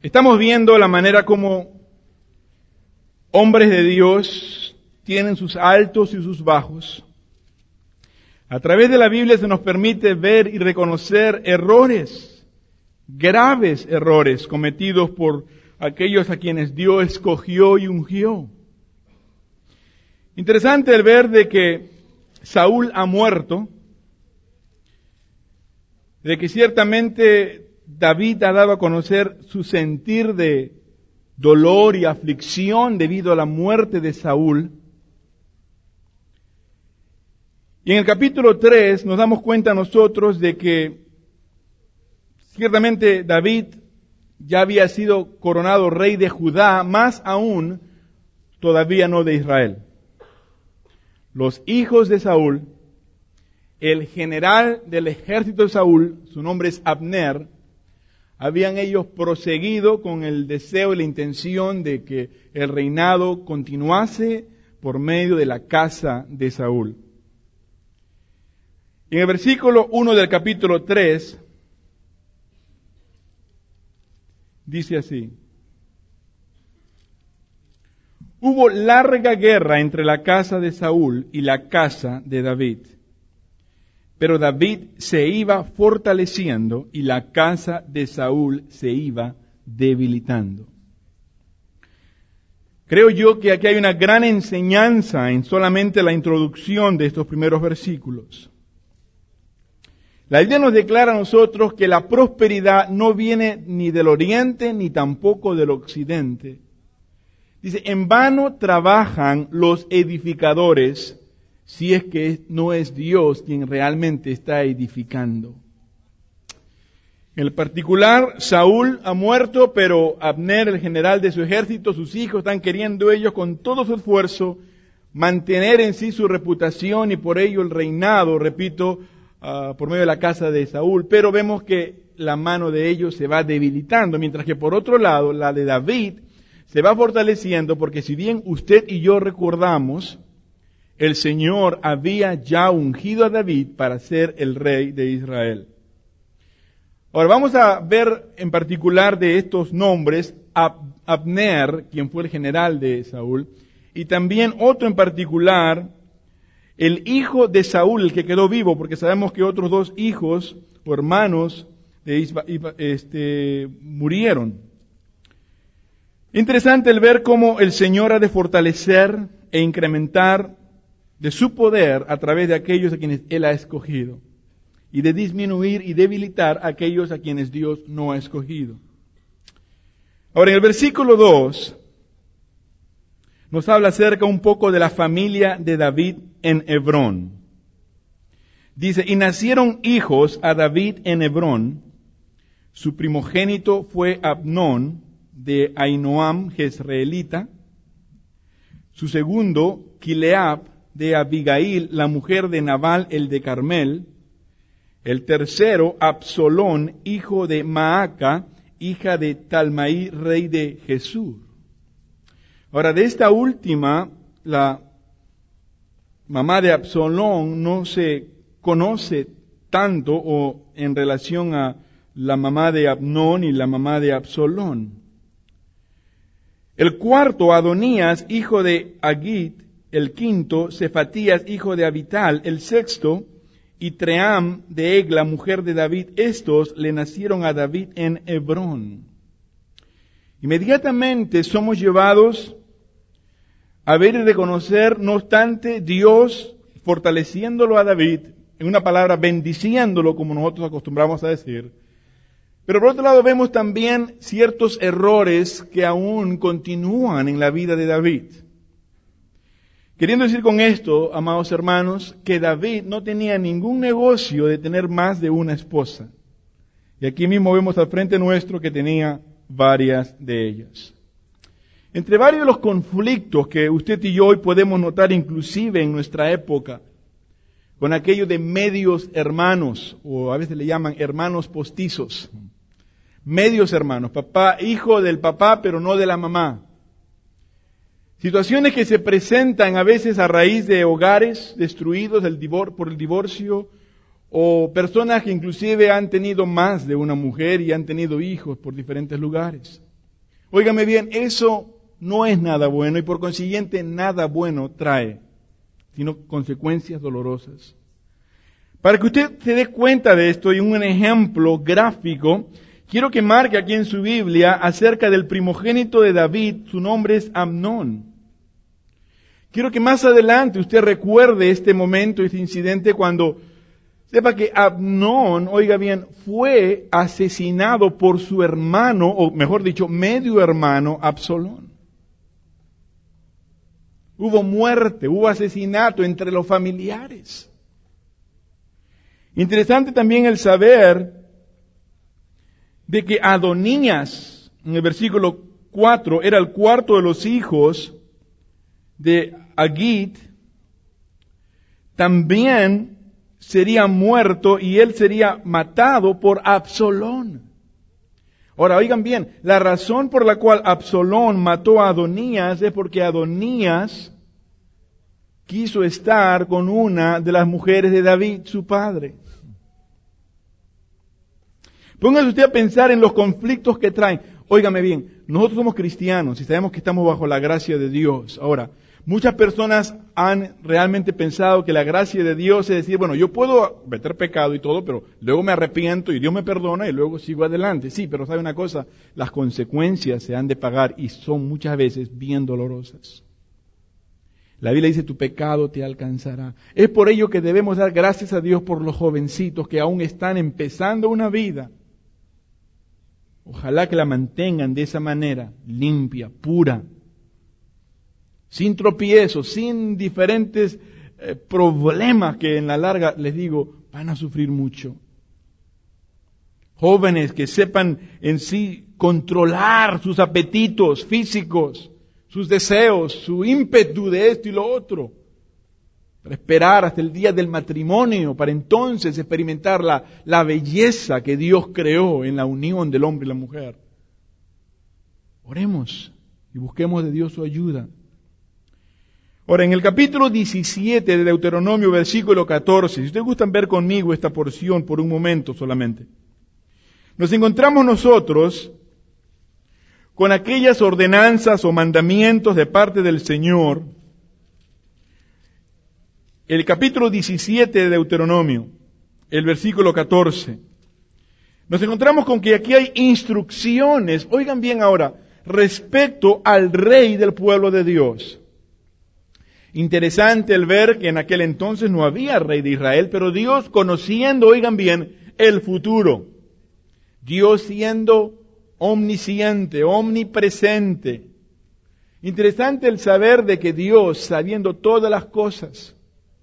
Estamos viendo la manera como hombres de Dios tienen sus altos y sus bajos. A través de la Biblia se nos permite ver y reconocer errores, graves errores cometidos por aquellos a quienes Dios escogió y ungió. Interesante el ver de que Saúl ha muerto, de que ciertamente David ha dado a conocer su sentir de dolor y aflicción debido a la muerte de Saúl. Y en el capítulo 3 nos damos cuenta nosotros de que ciertamente David ya había sido coronado rey de Judá, más aún todavía no de Israel. Los hijos de Saúl, el general del ejército de Saúl, su nombre es Abner, habían ellos proseguido con el deseo y la intención de que el reinado continuase por medio de la casa de Saúl. En el versículo 1 del capítulo 3, dice así: hubo larga guerra entre la casa de Saúl y la casa de David. Pero David se iba fortaleciendo y la casa de Saúl se iba debilitando. Creo yo que aquí hay una gran enseñanza en solamente la introducción de estos primeros versículos. La Biblia nos declara a nosotros que la prosperidad no viene ni del oriente ni tampoco del occidente. Dice, en vano trabajan los edificadores si es que no es Dios quien realmente está edificando. En el particular, Saúl ha muerto, pero Abner, el general de su ejército, sus hijos, están queriendo ellos con todo su esfuerzo mantener en sí su reputación y por ello el reinado, repito, por medio de la casa de Saúl. Pero vemos que la mano de ellos se va debilitando, mientras que por otro lado, la de David se va fortaleciendo, porque si bien usted y yo recordamos, el Señor había ya ungido a David para ser el rey de Israel. Ahora vamos a ver en particular de estos nombres Abner, quien fue el general de Saúl, y también otro en particular, el hijo de Saúl, el que quedó vivo, porque sabemos que otros dos hijos o hermanos murieron. Interesante el ver cómo el Señor ha de fortalecer e incrementar de su poder a través de aquellos a quienes Él ha escogido, y de disminuir y debilitar a aquellos a quienes Dios no ha escogido. Ahora, en el versículo 2, nos habla acerca un poco de la familia de David en Hebrón. Dice, y nacieron hijos a David en Hebrón. Su primogénito fue Abnón, de Ahinoam, jezreelita. Su segundo, Kileab, de Abigail, la mujer de Nabal, el de Carmel. El tercero, Absalón, hijo de Maaca, hija de Talmaí, rey de Jesús. Ahora, de esta última, la mamá de Absalón no se conoce tanto o en relación a la mamá de Abnón y la mamá de Absalón. El cuarto, Adonías, hijo de Agit. El quinto, Cefatías, hijo de Abital. El sexto, Itream, de Egla, mujer de David. Estos le nacieron a David en Hebrón. Inmediatamente somos llevados a ver y reconocer, no obstante, Dios fortaleciéndolo a David, en una palabra, bendiciéndolo, como nosotros acostumbramos a decir. Pero por otro lado vemos también ciertos errores que aún continúan en la vida de David. Queriendo decir con esto, amados hermanos, que David no tenía ningún negocio de tener más de una esposa. Y aquí mismo vemos al frente nuestro que tenía varias de ellas. Entre varios de los conflictos que usted y yo hoy podemos notar inclusive en nuestra época, con aquello de medios hermanos, o a veces le llaman hermanos postizos. Medios hermanos, papá, hijo del papá, pero no de la mamá. Situaciones que se presentan a veces a raíz de hogares destruidos por el divorcio, o personas que inclusive han tenido más de una mujer y han tenido hijos por diferentes lugares. Óigame bien, eso no es nada bueno y por consiguiente nada bueno trae, sino consecuencias dolorosas. Para que usted se dé cuenta de esto y un ejemplo gráfico, quiero que marque aquí en su Biblia acerca del primogénito de David, su nombre es Amnón. Quiero que más adelante usted recuerde este momento, este incidente, cuando sepa que Amnón, oiga bien, fue asesinado por su hermano, o mejor dicho, medio hermano, Absalón. Hubo muerte, hubo asesinato entre los familiares. Interesante también el saber de que Adonías, en el versículo 4, era el cuarto de los hijos de Agit, también sería muerto y él sería matado por Absalón. Ahora, oigan bien, la razón por la cual Absalón mató a Adonías es porque Adonías quiso estar con una de las mujeres de David, su padre. Póngase usted a pensar en los conflictos que traen. Óigame bien, nosotros somos cristianos y sabemos que estamos bajo la gracia de Dios. Ahora, muchas personas han realmente pensado que la gracia de Dios es decir, bueno, yo puedo cometer pecado y todo, pero luego me arrepiento y Dios me perdona y luego sigo adelante. Sí, pero ¿sabe una cosa? Las consecuencias se han de pagar y son muchas veces bien dolorosas. La Biblia dice, tu pecado te alcanzará. Es por ello que debemos dar gracias a Dios por los jovencitos que aún están empezando una vida. Ojalá que la mantengan de esa manera, limpia, pura, sin tropiezos, sin diferentes problemas que en la larga, les digo, van a sufrir mucho. Jóvenes que sepan en sí controlar sus apetitos físicos, sus deseos, su ímpetu de esto y lo otro, para esperar hasta el día del matrimonio, para entonces experimentar la belleza que Dios creó en la unión del hombre y la mujer. Oremos y busquemos de Dios su ayuda. Ahora, en el capítulo 17 de Deuteronomio, versículo 14, si ustedes gustan ver conmigo esta porción por un momento solamente, nos encontramos nosotros con aquellas ordenanzas o mandamientos de parte del Señor. El capítulo 17 de Deuteronomio, el versículo 14, nos encontramos con que aquí hay instrucciones, oigan bien ahora, respecto al rey del pueblo de Dios. Interesante el ver que en aquel entonces no había rey de Israel, pero Dios conociendo, oigan bien, el futuro. Dios siendo omnisciente, omnipresente. Interesante el saber de que Dios, sabiendo todas las cosas,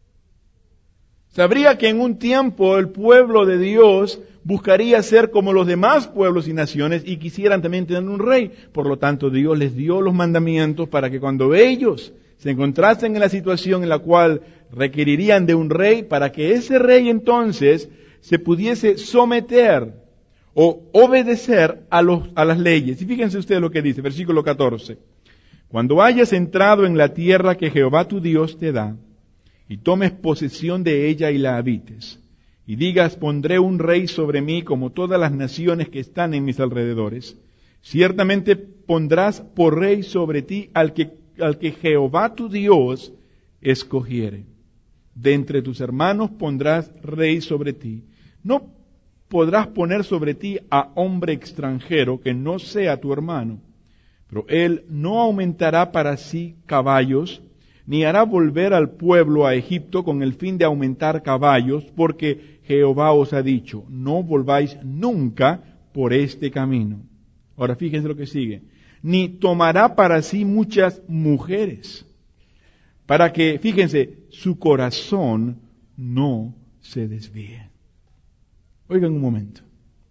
sabría que en un tiempo el pueblo de Dios buscaría ser como los demás pueblos y naciones y quisieran también tener un rey. Por lo tanto, Dios les dio los mandamientos para que cuando ellos se encontrasen en la situación en la cual requerirían de un rey, para que ese rey entonces se pudiese someter o obedecer a las leyes. Y fíjense ustedes lo que dice, versículo 14. Cuando hayas entrado en la tierra que Jehová tu Dios te da, y tomes posesión de ella y la habites, y digas, pondré un rey sobre mí como todas las naciones que están en mis alrededores, ciertamente pondrás por rey sobre ti al que Jehová tu Dios escogiere. De entre tus hermanos pondrás rey sobre ti. No podrás poner sobre ti a hombre extranjero que no sea tu hermano, pero él no aumentará para sí caballos, ni hará volver al pueblo a Egipto con el fin de aumentar caballos, porque Jehová os ha dicho, no volváis nunca por este camino. Ahora fíjense lo que sigue. Ni tomará para sí muchas mujeres, para que, fíjense, su corazón no se desvíe. Oigan un momento.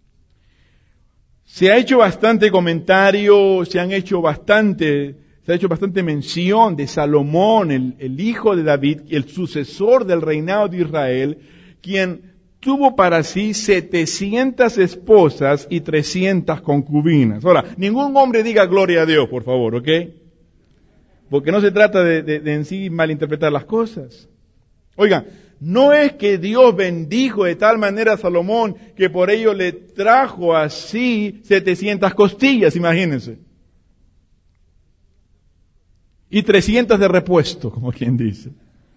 Se ha hecho bastante comentario, se ha hecho bastante mención de Salomón, el hijo de David, el sucesor del reinado de Israel, quien tuvo para sí 700 esposas y 300 concubinas. Ahora, ningún hombre diga gloria a Dios, por favor, ¿ok? Porque no se trata de en sí malinterpretar las cosas. Oigan, no es que Dios bendijo de tal manera a Salomón que por ello le trajo así 700 costillas, imagínense. y 300 de repuesto, como quien dice.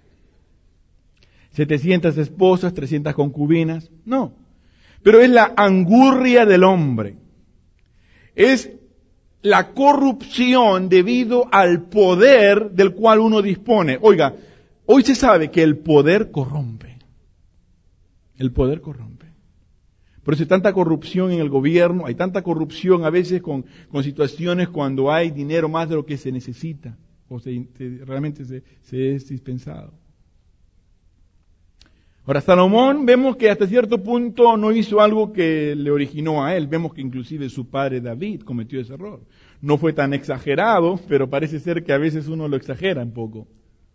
700 esposas, 300 concubinas. No. Pero es la angurria del hombre. Es la corrupción debido al poder del cual uno dispone. Oiga, hoy se sabe que el poder corrompe. El poder corrompe. Por eso hay tanta corrupción en el gobierno, hay tanta corrupción a veces con situaciones cuando hay dinero más de lo que se necesita o realmente se es dispensado. Ahora, Salomón vemos que hasta cierto punto no hizo algo que le originó a él. Vemos que inclusive su padre David cometió ese error. No fue tan exagerado, pero parece ser que a veces uno lo exagera un poco.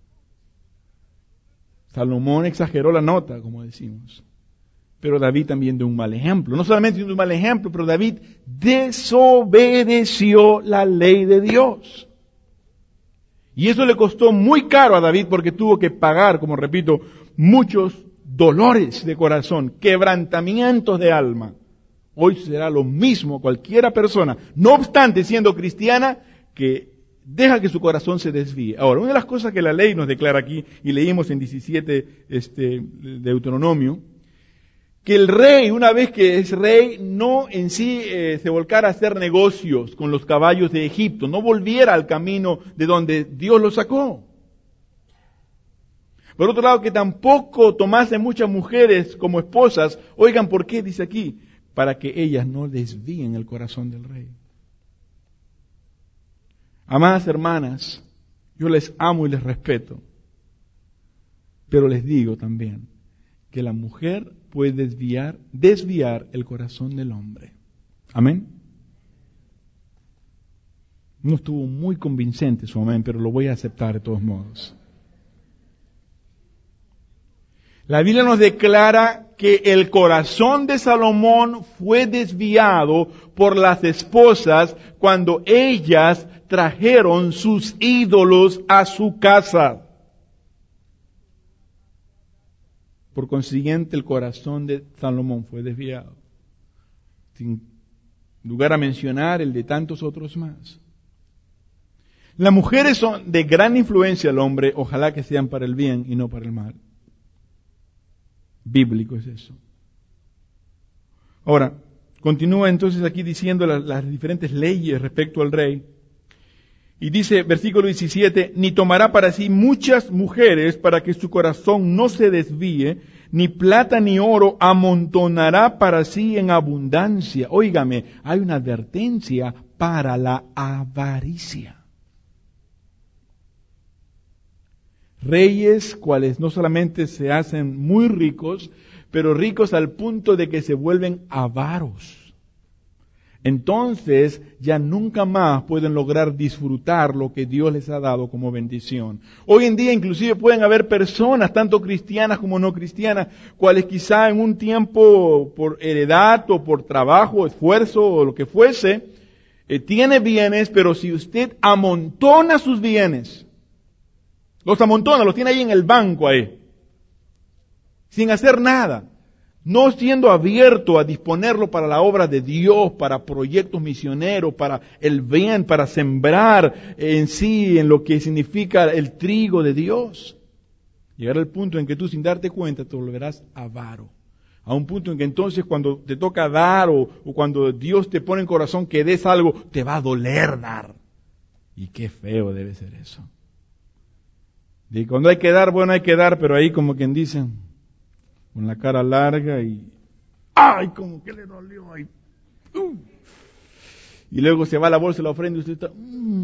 Salomón exageró la nota, como decimos. Pero David también dio un mal ejemplo. No solamente dio un mal ejemplo, pero David desobedeció la ley de Dios. Y eso le costó muy caro a David porque tuvo que pagar, como repito, muchos dolores de corazón, quebrantamientos de alma. Hoy será lo mismo cualquiera persona, no obstante siendo cristiana, que deja que su corazón se desvíe. Ahora, una de las cosas que la ley nos declara aquí, y leímos en 17 Deuteronomio, que el rey, una vez que es rey, no en sí se volcara a hacer negocios con los caballos de Egipto, no volviera al camino de donde Dios lo sacó. Por otro lado, que tampoco tomase muchas mujeres como esposas. Oigan, ¿por qué? Dice aquí, para que ellas no desvíen el corazón del rey. Amadas hermanas, yo les amo y les respeto, pero les digo también que la mujer puede desviar el corazón del hombre. Amén. No estuvo muy convincente su amén, pero lo voy a aceptar de todos modos. La Biblia nos declara que el corazón de Salomón fue desviado por las esposas cuando ellas trajeron sus ídolos a su casa. Por consiguiente, el corazón de Salomón fue desviado. Sin lugar a mencionar el de tantos otros más. Las mujeres son de gran influencia al hombre, ojalá que sean para el bien y no para el mal. Bíblico es eso. Ahora, continúa entonces aquí diciendo las diferentes leyes respecto al rey. Y dice, versículo 17, ni tomará para sí muchas mujeres para que su corazón no se desvíe, ni plata ni oro amontonará para sí en abundancia. Óigame, hay una advertencia para la avaricia. Reyes cuales no solamente se hacen muy ricos, pero ricos al punto de que se vuelven avaros. Entonces ya nunca más pueden lograr disfrutar lo que Dios les ha dado como bendición. Hoy en día inclusive pueden haber personas, tanto cristianas como no cristianas, cuales quizá en un tiempo por heredad o por trabajo, esfuerzo o lo que fuese, tiene bienes, pero si usted amontona sus bienes, los amontona, los tiene ahí en el banco ahí, sin hacer nada, no siendo abierto a disponerlo para la obra de Dios, para proyectos misioneros, para el bien, para sembrar en sí, en lo que significa el trigo de Dios. Llegará el punto en que tú sin darte cuenta te volverás avaro. A un punto en que entonces cuando te toca dar o cuando Dios te pone en corazón que des algo, te va a doler dar. Y qué feo debe ser eso. Y cuando hay que dar, bueno, hay que dar, pero ahí como quien dice, con la cara larga y ¡ay! Como que le dolió ahí. Y luego se va a la bolsa de la ofrenda y usted está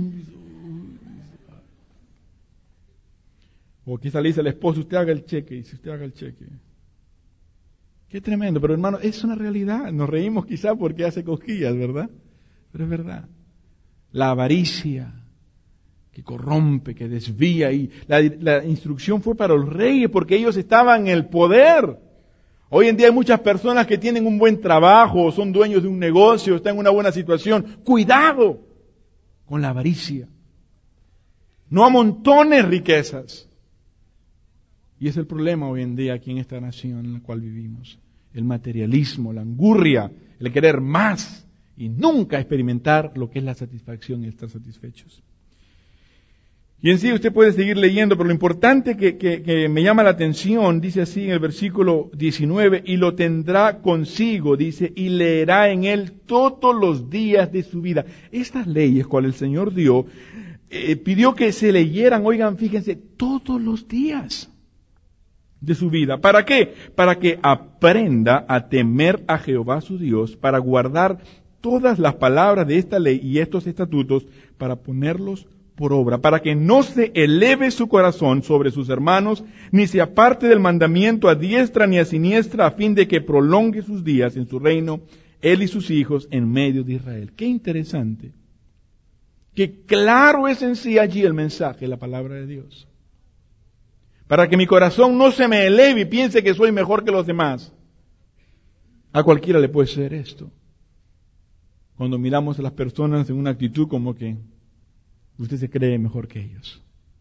o quizá le dice al esposo, usted haga el cheque, y dice, usted haga el cheque. Qué tremendo, pero hermano, es una realidad. Nos reímos quizá porque hace cosquillas, ¿verdad? Pero es verdad. La avaricia que corrompe, que desvía, y la instrucción fue para los reyes porque ellos estaban en el poder. Hoy en día hay muchas personas que tienen un buen trabajo, son dueños de un negocio, están en una buena situación. Cuidado con la avaricia. No amontones riquezas. Y es el problema hoy en día aquí en esta nación en la cual vivimos. El materialismo, la angurria, el querer más y nunca experimentar lo que es la satisfacción y estar satisfechos. Y en sí usted puede seguir leyendo, pero lo importante que me llama la atención, dice así en el versículo 19, y lo tendrá consigo, dice, y leerá en él todos los días de su vida. Estas leyes, cuales el Señor dio, pidió que se leyeran, oigan, fíjense, todos los días de su vida. ¿Para qué? Para que aprenda a temer a Jehová su Dios, para guardar todas las palabras de esta ley y estos estatutos, para ponerlos por obra, para que no se eleve su corazón sobre sus hermanos, ni se aparte del mandamiento a diestra ni a siniestra, a fin de que prolongue sus días en su reino, él y sus hijos en medio de Israel. Qué interesante. Qué claro es en sí allí el mensaje, la palabra de Dios. Para que mi corazón no se me eleve y piense que soy mejor que los demás. A cualquiera le puede ser esto. Cuando miramos a las personas en una actitud como que usted se cree mejor que ellos.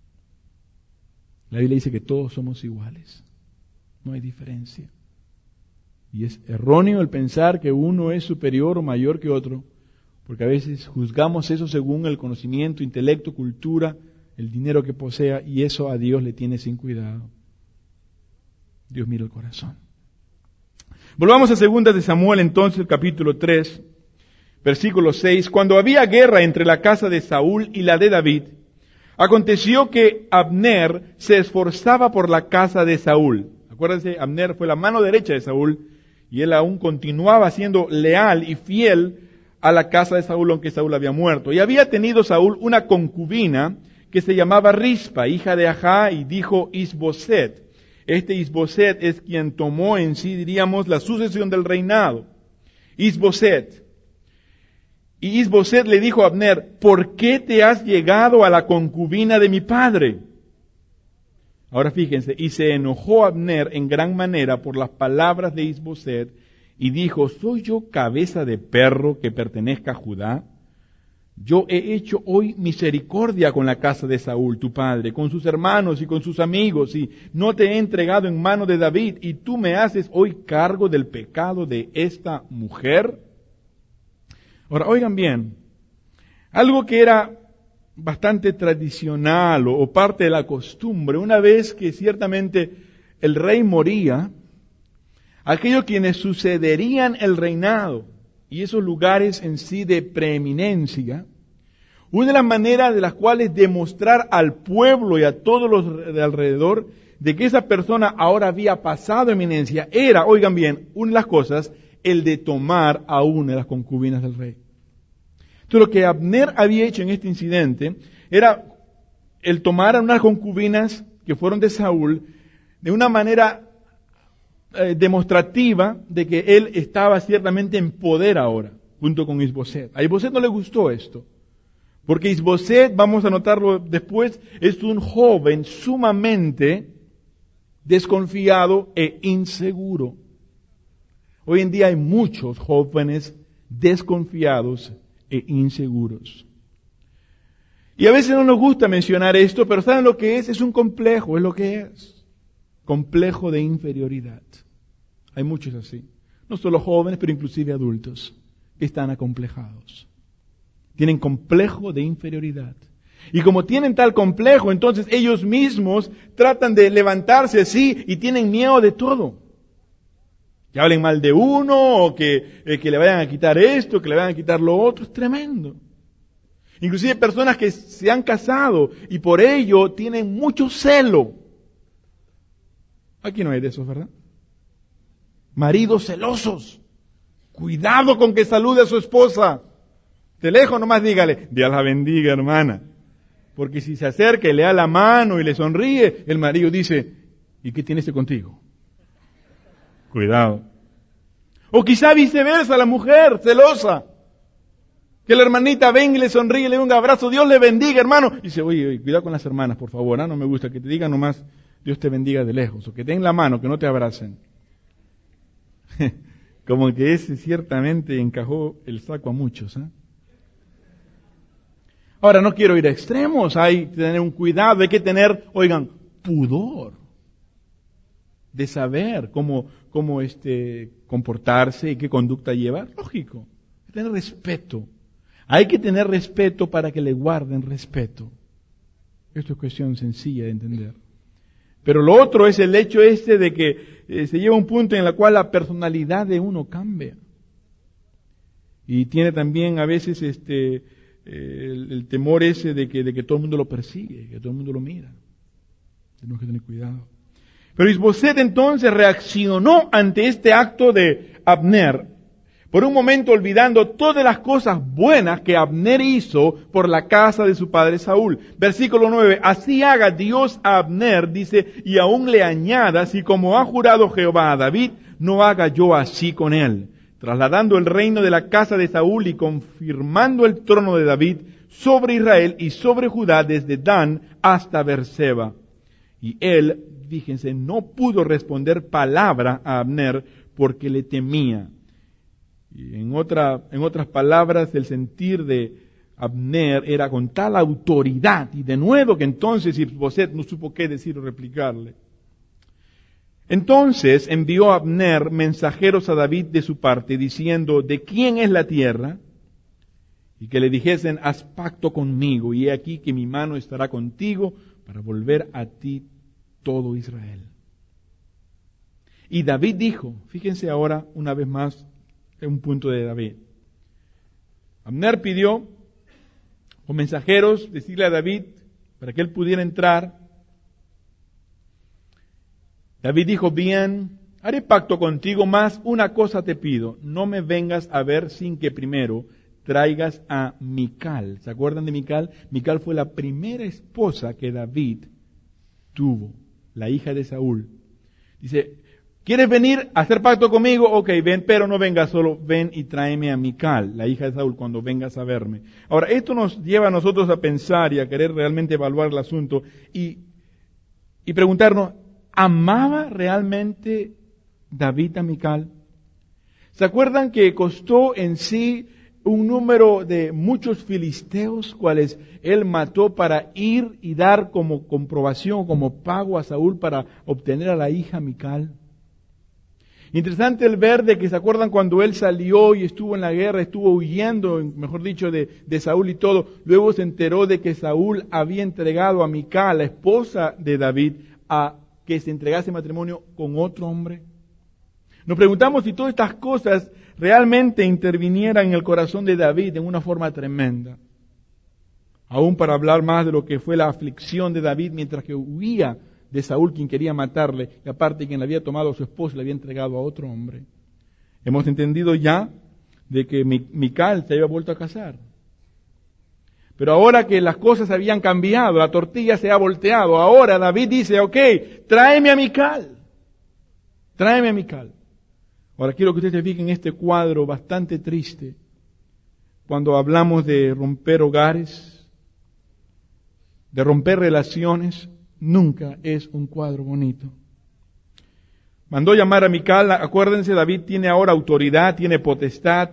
La Biblia dice que todos somos iguales. No hay diferencia. Y es erróneo el pensar que uno es superior o mayor que otro, porque a veces juzgamos eso según el conocimiento, intelecto, cultura, el dinero que posea, y eso a Dios le tiene sin cuidado. Dios mira el corazón. Volvamos a 2 de Samuel entonces, el capítulo 3. Versículo 6, cuando había guerra entre la casa de Saúl y la de David, aconteció que Abner se esforzaba por la casa de Saúl. Acuérdense, Abner fue la mano derecha de Saúl y él aún continuaba siendo leal y fiel a la casa de Saúl, aunque Saúl había muerto. Y había tenido Saúl una concubina que se llamaba Rispa, hija de Ajá, y dijo Isboset. Este Isboset es quien tomó en sí, diríamos, la sucesión del reinado. Isboset. Y Isboset le dijo a Abner, ¿por qué te has llegado a la concubina de mi padre? Ahora fíjense, y se enojó Abner en gran manera por las palabras de Isboset, y dijo, ¿soy yo cabeza de perro que pertenezca a Judá? Yo he hecho hoy misericordia con la casa de Saúl, tu padre, con sus hermanos y con sus amigos, y no te he entregado en mano de David, y tú me haces hoy cargo del pecado de esta mujer. Ahora, oigan bien, algo que era bastante tradicional o parte de la costumbre, una vez que ciertamente el rey moría, aquellos quienes sucederían el reinado y esos lugares en sí de preeminencia, una de las maneras de las cuales demostrar al pueblo y a todos los de alrededor de que esa persona ahora había pasado eminencia era, oigan bien, una de las cosas, el de tomar a una de las concubinas del rey. Entonces lo que Abner había hecho en este incidente era el tomar a unas concubinas que fueron de Saúl de una manera demostrativa de que él estaba ciertamente en poder ahora, junto con Isboset. A Isboset no le gustó esto, porque Isboset, vamos a notarlo después, es un joven sumamente desconfiado e inseguro. Hoy en día hay muchos jóvenes desconfiados e inseguros. Y a veces no nos gusta mencionar esto, pero ¿saben lo que es? Es un complejo, es lo que es. Complejo de inferioridad. Hay muchos así. No solo jóvenes, pero inclusive adultos que están acomplejados. Tienen complejo de inferioridad. Y como tienen tal complejo, entonces ellos mismos tratan de levantarse así y tienen miedo de todo. Que hablen mal de uno, o que le vayan a quitar esto, que le vayan a quitar lo otro, es tremendo. Inclusive personas que se han casado y por ello tienen mucho celo. Aquí no hay de esos, ¿verdad? Maridos celosos. Cuidado con que salude a su esposa. De lejos nomás dígale, Dios la bendiga, hermana. Porque si se acerca y le da la mano y le sonríe, el marido dice, ¿y qué tiene este contigo? Cuidado. O quizá viceversa, la mujer celosa. Que la hermanita venga y le sonríe, le dé un abrazo, Dios le bendiga, hermano. Y dice, oye, cuidado con las hermanas, por favor, no me gusta que te digan nomás, Dios te bendiga de lejos. O que den la mano, que no te abracen. Como que ese ciertamente encajó el saco a muchos. Ahora, no quiero ir a extremos, hay que tener un cuidado, hay que tener, oigan, pudor. De saber cómo comportarse y qué conducta llevar. Lógico, hay que tener respeto. Hay que tener respeto para que le guarden respeto. Esto es cuestión sencilla de entender. Pero lo otro es el hecho de que se lleva a un punto en el cual la personalidad de uno cambia. Y tiene también a veces el temor de que todo el mundo lo persigue, que todo el mundo lo mira. Tenemos que tener cuidado. Pero Isboset entonces reaccionó ante este acto de Abner, por un momento olvidando todas las cosas buenas que Abner hizo por la casa de su padre Saúl. Versículo 9, así haga Dios a Abner, dice, y aún le añada, si como ha jurado Jehová a David, no haga yo así con él, trasladando el reino de la casa de Saúl y confirmando el trono de David sobre Israel y sobre Judá desde Dan hasta Beerseba. Y él, fíjense, no pudo responder palabra a Abner porque le temía. Y en otras palabras, el sentir de Abner era con tal autoridad y de nuevo que entonces Isboset no supo qué decir o replicarle. Entonces envió Abner mensajeros a David de su parte diciendo, ¿de quién es la tierra? Y que le dijesen, haz pacto conmigo y he aquí que mi mano estará contigo para volver a ti todo Israel. Y David dijo, fíjense ahora una vez más, un punto de David. Abner pidió con mensajeros decirle a David para que él pudiera entrar. David dijo, bien, haré pacto contigo, mas una cosa te pido, no me vengas a ver sin que primero traigas a Mical. ¿Se acuerdan de Mical? Mical fue la primera esposa que David tuvo, la hija de Saúl. Dice, ¿quieres venir a hacer pacto conmigo? Ok, ven, pero no vengas solo, ven y tráeme a Mical, la hija de Saúl, cuando vengas a verme. Ahora, esto nos lleva a nosotros a pensar y a querer realmente evaluar el asunto y preguntarnos, ¿amaba realmente David a Mical? ¿Se acuerdan que costó en sí un número de muchos filisteos, cuales él mató para ir y dar como comprobación, como pago a Saúl para obtener a la hija Mical? Interesante el ver de que se acuerdan cuando él salió y estuvo en la guerra, estuvo huyendo, mejor dicho, de Saúl y todo. Luego se enteró de que Saúl había entregado a Mical, la esposa de David, a que se entregase matrimonio con otro hombre. Nos preguntamos si todas estas cosas realmente intervinieran en el corazón de David en una forma tremenda. Aún para hablar más de lo que fue la aflicción de David mientras que huía de Saúl, quien quería matarle, y aparte quien le había tomado a su esposa y le había entregado a otro hombre. Hemos entendido ya de que Mical se había vuelto a casar. Pero ahora que las cosas habían cambiado, la tortilla se ha volteado, ahora David dice, ok, tráeme a Mical. Tráeme a Mical. Ahora quiero que ustedes se fijen en este cuadro bastante triste. Cuando hablamos de romper hogares, de romper relaciones, nunca es un cuadro bonito. Mandó llamar a Mical, acuérdense, David tiene ahora autoridad, tiene potestad,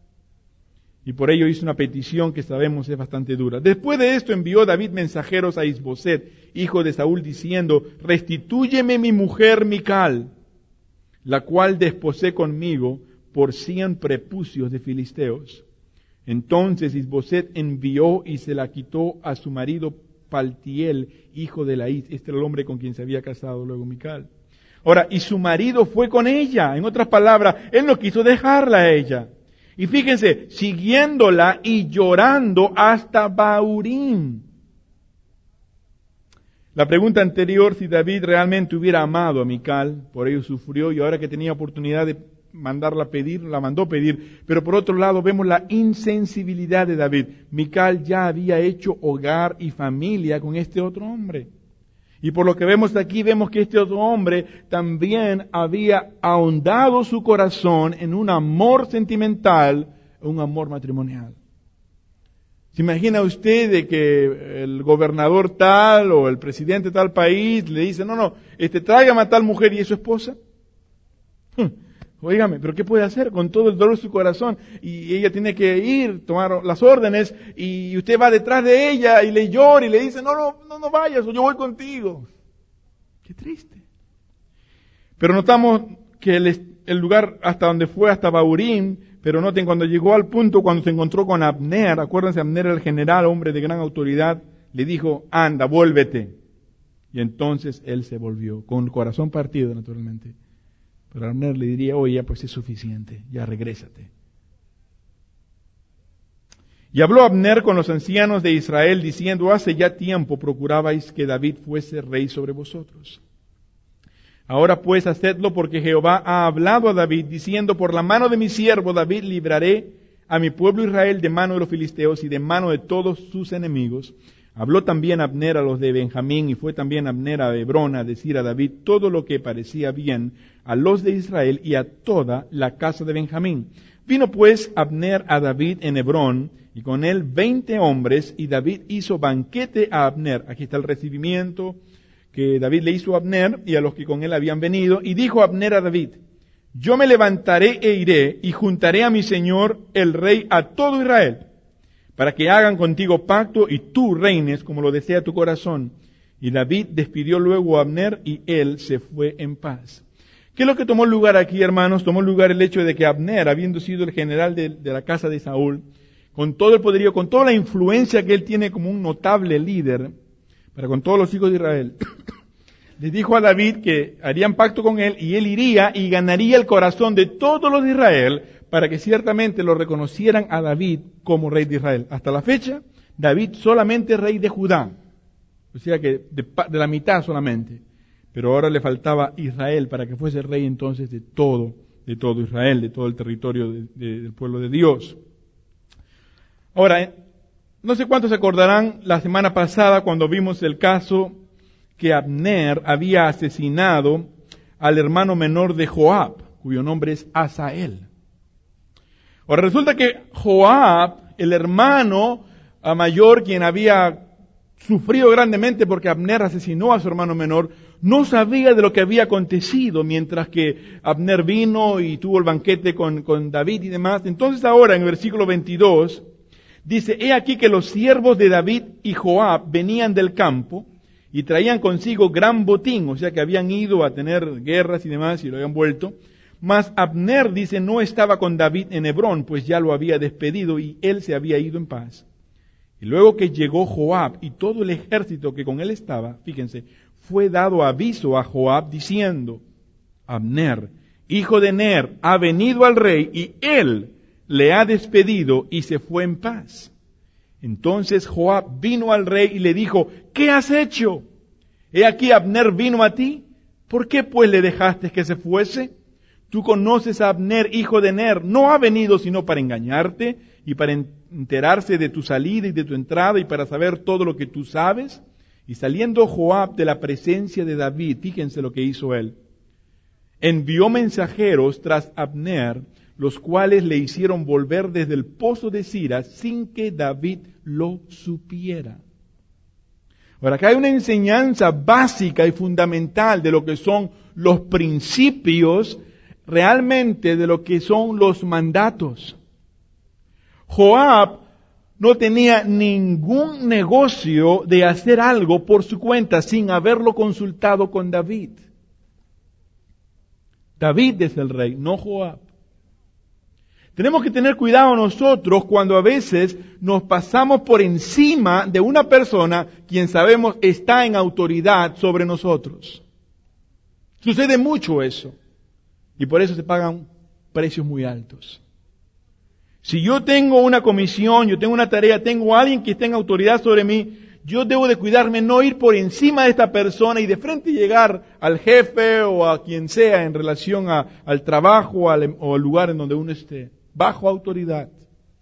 y por ello hizo una petición que sabemos es bastante dura. Después de esto envió David mensajeros a Isboset, hijo de Saúl, diciendo, restitúyeme mi mujer Mical, la cual desposé conmigo por 100 prepucios de filisteos. Entonces Isboset envió y se la quitó a su marido Paltiel, hijo de Laís. Este era el hombre con quien se había casado luego Mical. Ahora, y su marido fue con ella. En otras palabras, él no quiso dejarla a ella. Y fíjense, siguiéndola y llorando hasta Bahurim. La pregunta anterior, si David realmente hubiera amado a Mical, por ello sufrió, y ahora que tenía oportunidad de mandarla a pedir, la mandó pedir. Pero por otro lado vemos la insensibilidad de David. Mical ya había hecho hogar y familia con este otro hombre. Y por lo que vemos aquí, vemos que este otro hombre también había ahondado su corazón en un amor sentimental, un amor matrimonial. ¿Se imagina usted de que el gobernador tal o el presidente de tal país le dice, no, tráigame a tal mujer y es su esposa? Óigame, pero ¿qué puede hacer con todo el dolor de su corazón? Y ella tiene que ir, tomar las órdenes, y usted va detrás de ella y le llora y le dice, no vayas, o yo voy contigo. Qué triste. Pero notamos que el lugar hasta donde fue, hasta Bahurim, pero noten cuando llegó al punto, cuando se encontró con Abner, acuérdense, Abner era el general, hombre de gran autoridad, le dijo, anda, vuélvete. Y entonces él se volvió, con el corazón partido naturalmente. Pero Abner le diría, oye, ya pues es suficiente, ya regrésate. Y habló Abner con los ancianos de Israel, diciendo, hace ya tiempo procurabais que David fuese rey sobre vosotros. Ahora pues hacedlo, porque Jehová ha hablado a David, diciendo, por la mano de mi siervo David libraré a mi pueblo Israel de mano de los filisteos y de mano de todos sus enemigos. Habló también Abner a los de Benjamín, y fue también Abner a Hebrón a decir a David todo lo que parecía bien a los de Israel y a toda la casa de Benjamín. Vino pues Abner a David en Hebrón, y con él 20 hombres, y David hizo banquete a Abner. Aquí está el recibimiento que David le hizo a Abner y a los que con él habían venido. Y dijo Abner a David, yo me levantaré e iré, y juntaré a mi señor el rey a todo Israel, para que hagan contigo pacto, y tú reines como lo desea tu corazón. Y David despidió luego a Abner, y él se fue en paz. ¿Qué es lo que tomó lugar aquí, hermanos? Tomó lugar el hecho de que Abner, habiendo sido el general de la casa de Saúl, con todo el poderío, con toda la influencia que él tiene como un notable líder, para con todos los hijos de Israel, les dijo a David que harían pacto con él y él iría y ganaría el corazón de todos los de Israel para que ciertamente lo reconocieran a David como rey de Israel. Hasta la fecha, David solamente rey de Judá, o sea que de la mitad solamente, pero ahora le faltaba Israel para que fuese rey entonces de todo Israel, de todo el territorio del pueblo de Dios. Ahora, no sé cuántos se acordarán la semana pasada cuando vimos el caso que Abner había asesinado al hermano menor de Joab, cuyo nombre es Asael. Ahora resulta que Joab, el hermano mayor, quien había sufrido grandemente porque Abner asesinó a su hermano menor, no sabía de lo que había acontecido mientras que Abner vino y tuvo el banquete con David y demás. Entonces ahora en el versículo 22 dice, he aquí que los siervos de David y Joab venían del campo y traían consigo gran botín, o sea que habían ido a tener guerras y demás y lo habían vuelto. Mas Abner, dice, no estaba con David en Hebrón, pues ya lo había despedido y él se había ido en paz. Y luego que llegó Joab y todo el ejército que con él estaba, fíjense, fue dado aviso a Joab diciendo, Abner, hijo de Ner, ha venido al rey y él le ha despedido y se fue en paz. Entonces Joab vino al rey y le dijo, ¿qué has hecho? He aquí Abner vino a ti, ¿por qué pues le dejaste que se fuese? Tú conoces a Abner, hijo de Ner, no ha venido sino para engañarte y para enterarse de tu salida y de tu entrada y para saber todo lo que tú sabes. Y saliendo Joab de la presencia de David, fíjense lo que hizo él, envió mensajeros tras Abner, los cuales le hicieron volver desde el pozo de Sira sin que David lo supiera. Ahora, acá hay una enseñanza básica y fundamental de lo que son los principios realmente de lo que son los mandatos. Joab no tenía ningún negocio de hacer algo por su cuenta sin haberlo consultado con David. David es el rey, no Joab. Tenemos que tener cuidado nosotros cuando a veces nos pasamos por encima de una persona quien sabemos está en autoridad sobre nosotros. Sucede mucho eso. Y por eso se pagan precios muy altos. Si yo tengo una comisión, yo tengo una tarea, tengo a alguien que esté en autoridad sobre mí, yo debo de cuidarme, no ir por encima de esta persona y de frente llegar al jefe o a quien sea en relación al trabajo o al lugar en donde uno esté, bajo autoridad.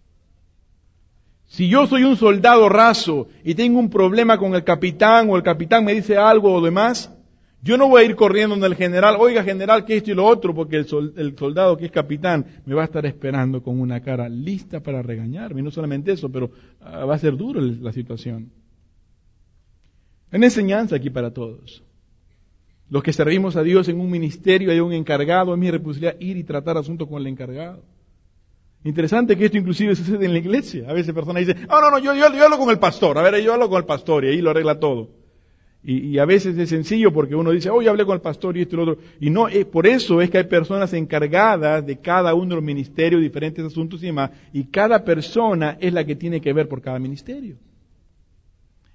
Si yo soy un soldado raso y tengo un problema con el capitán o el capitán me dice algo o demás, yo no voy a ir corriendo donde el general, oiga general, que esto y lo otro, porque el soldado que es capitán me va a estar esperando con una cara lista para regañarme. Y no solamente eso, pero va a ser duro la situación. Hay una enseñanza aquí para todos. Los que servimos a Dios en un ministerio, hay un encargado, es mi responsabilidad ir y tratar asuntos con el encargado. Interesante que esto inclusive sucede en la iglesia. A veces personas dicen, no, yo hablo con el pastor, yo hablo con el pastor y ahí lo arregla todo. Y a veces es sencillo porque uno dice, yo hablé con el pastor y esto y lo otro. Y no, por eso es que hay personas encargadas de cada uno de los ministerios, diferentes asuntos y demás. Y cada persona es la que tiene que ver por cada ministerio.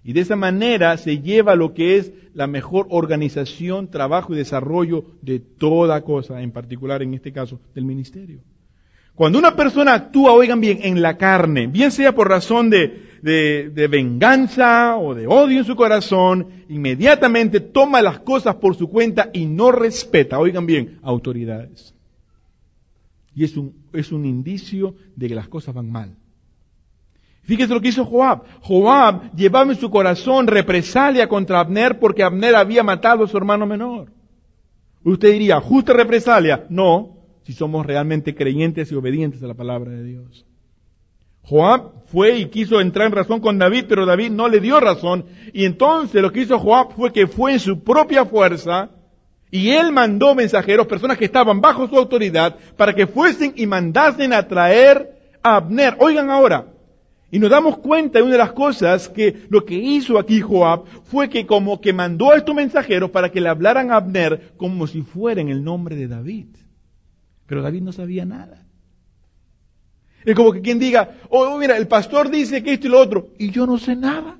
Y de esa manera se lleva lo que es la mejor organización, trabajo y desarrollo de toda cosa, en particular en este caso del ministerio. Cuando una persona actúa, oigan bien, en la carne, bien sea por razón de venganza o de odio en su corazón, inmediatamente toma las cosas por su cuenta y no respeta, oigan bien, autoridades. Y es un indicio de que las cosas van mal. Fíjese lo que hizo Joab. Joab llevaba en su corazón represalia contra Abner porque Abner había matado a su hermano menor. Usted diría, ¿justa represalia? No, si somos realmente creyentes y obedientes a la palabra de Dios. Joab fue y quiso entrar en razón con David, pero David no le dio razón. Y entonces lo que hizo Joab fue que fue en su propia fuerza y él mandó mensajeros, personas que estaban bajo su autoridad, para que fuesen y mandasen a traer a Abner. Oigan ahora. Y nos damos cuenta de una de las cosas que lo que hizo aquí Joab fue que como que mandó a estos mensajeros para que le hablaran a Abner como si fuera en el nombre de David. Pero David no sabía nada. Es como que quien diga, oh mira, el pastor dice que esto y lo otro, y yo no sé nada.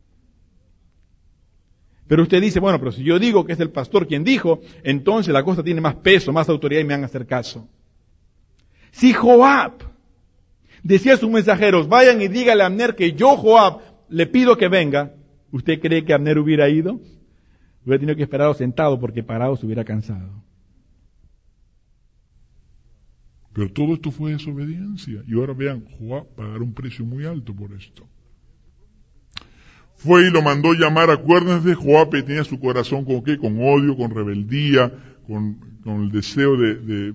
Pero usted dice, bueno, pero si yo digo que es el pastor quien dijo, entonces la cosa tiene más peso, más autoridad y me van a hacer caso. Si Joab decía a sus mensajeros, vayan y dígale a Abner que yo, Joab, le pido que venga, ¿usted cree que Abner hubiera ido? Hubiera tenido que esperarlo sentado porque parado se hubiera cansado. Pero todo esto fue desobediencia. Y ahora vean, Joab pagará un precio muy alto por esto. Fue y lo mandó llamar, acuérdense, Joab tenía su corazón con qué, con odio, con rebeldía, con el deseo de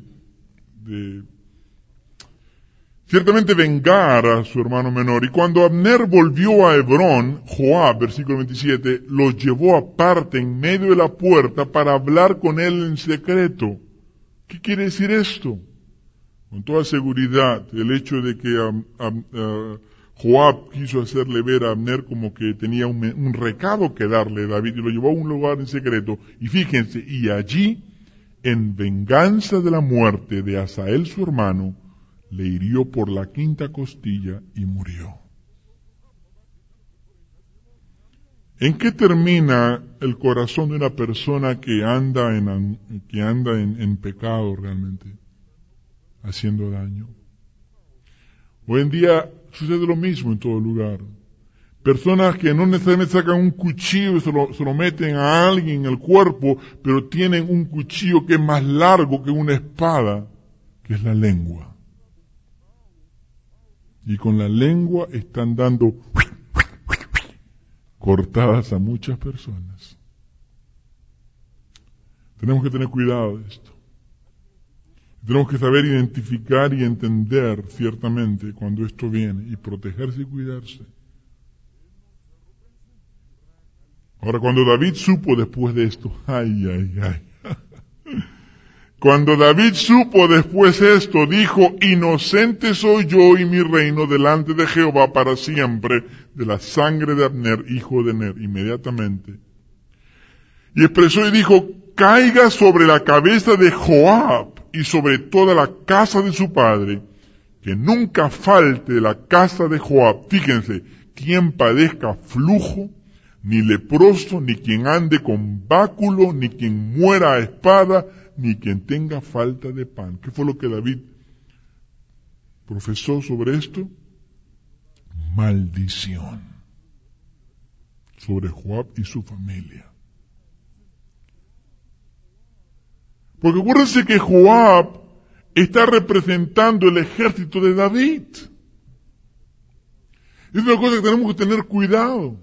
ciertamente vengar a su hermano menor. Y cuando Abner volvió a Hebrón, Joab, versículo 27, los llevó aparte en medio de la puerta para hablar con él en secreto. ¿Qué quiere decir esto? Con toda seguridad, el hecho de que Joab quiso hacerle ver a Abner como que tenía un recado que darle a David y lo llevó a un lugar en secreto. Y fíjense, y allí, en venganza de la muerte de Asael su hermano, le hirió por la quinta costilla y murió. ¿En qué termina el corazón de una persona que anda en pecado realmente? Haciendo daño. Hoy en día sucede lo mismo en todo lugar. Personas que no necesariamente sacan un cuchillo y se lo meten a alguien en el cuerpo, pero tienen un cuchillo que es más largo que una espada, que es la lengua. Y con la lengua están dando cortadas a muchas personas. Tenemos que tener cuidado de esto. Tenemos que saber identificar y entender ciertamente cuando esto viene y protegerse y cuidarse. Ahora, cuando David supo después de esto, cuando David supo después esto, dijo, inocente soy yo y mi reino delante de Jehová para siempre, de la sangre de Abner, hijo de Ner, inmediatamente. Y expresó y dijo, caiga sobre la cabeza de Joab y sobre toda la casa de su padre, que nunca falte de la casa de Joab, fíjense, quien padezca flujo, ni leproso, ni quien ande con báculo, ni quien muera a espada, ni quien tenga falta de pan. ¿Qué fue lo que David profesó sobre esto? Maldición sobre Joab y su familia. Porque acuérdense que Joab está representando el ejército de David. Es una cosa que tenemos que tener cuidado.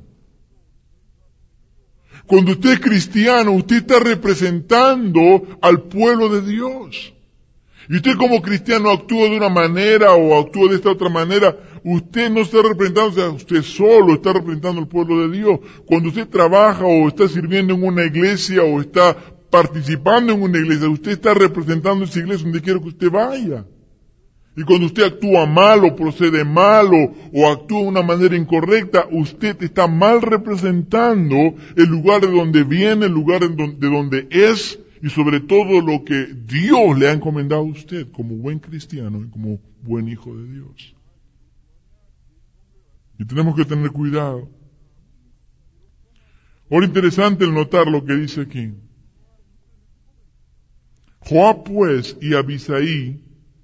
Cuando usted es cristiano, usted está representando al pueblo de Dios. Y usted como cristiano actúa de una manera o actúa de esta otra manera, usted no está representando a usted solo, está representando al pueblo de Dios. Cuando usted trabaja o está sirviendo en una iglesia o está participando en una iglesia, usted está representando esa iglesia donde quiera que usted vaya. Y cuando usted actúa mal o procede mal o actúa de una manera incorrecta, usted está mal representando el lugar de donde viene, el lugar de donde es y sobre todo lo que Dios le ha encomendado a usted como buen cristiano y como buen hijo de Dios. Y tenemos que tener cuidado. Ahora interesante el notar lo que dice aquí. Joab pues y Abisai,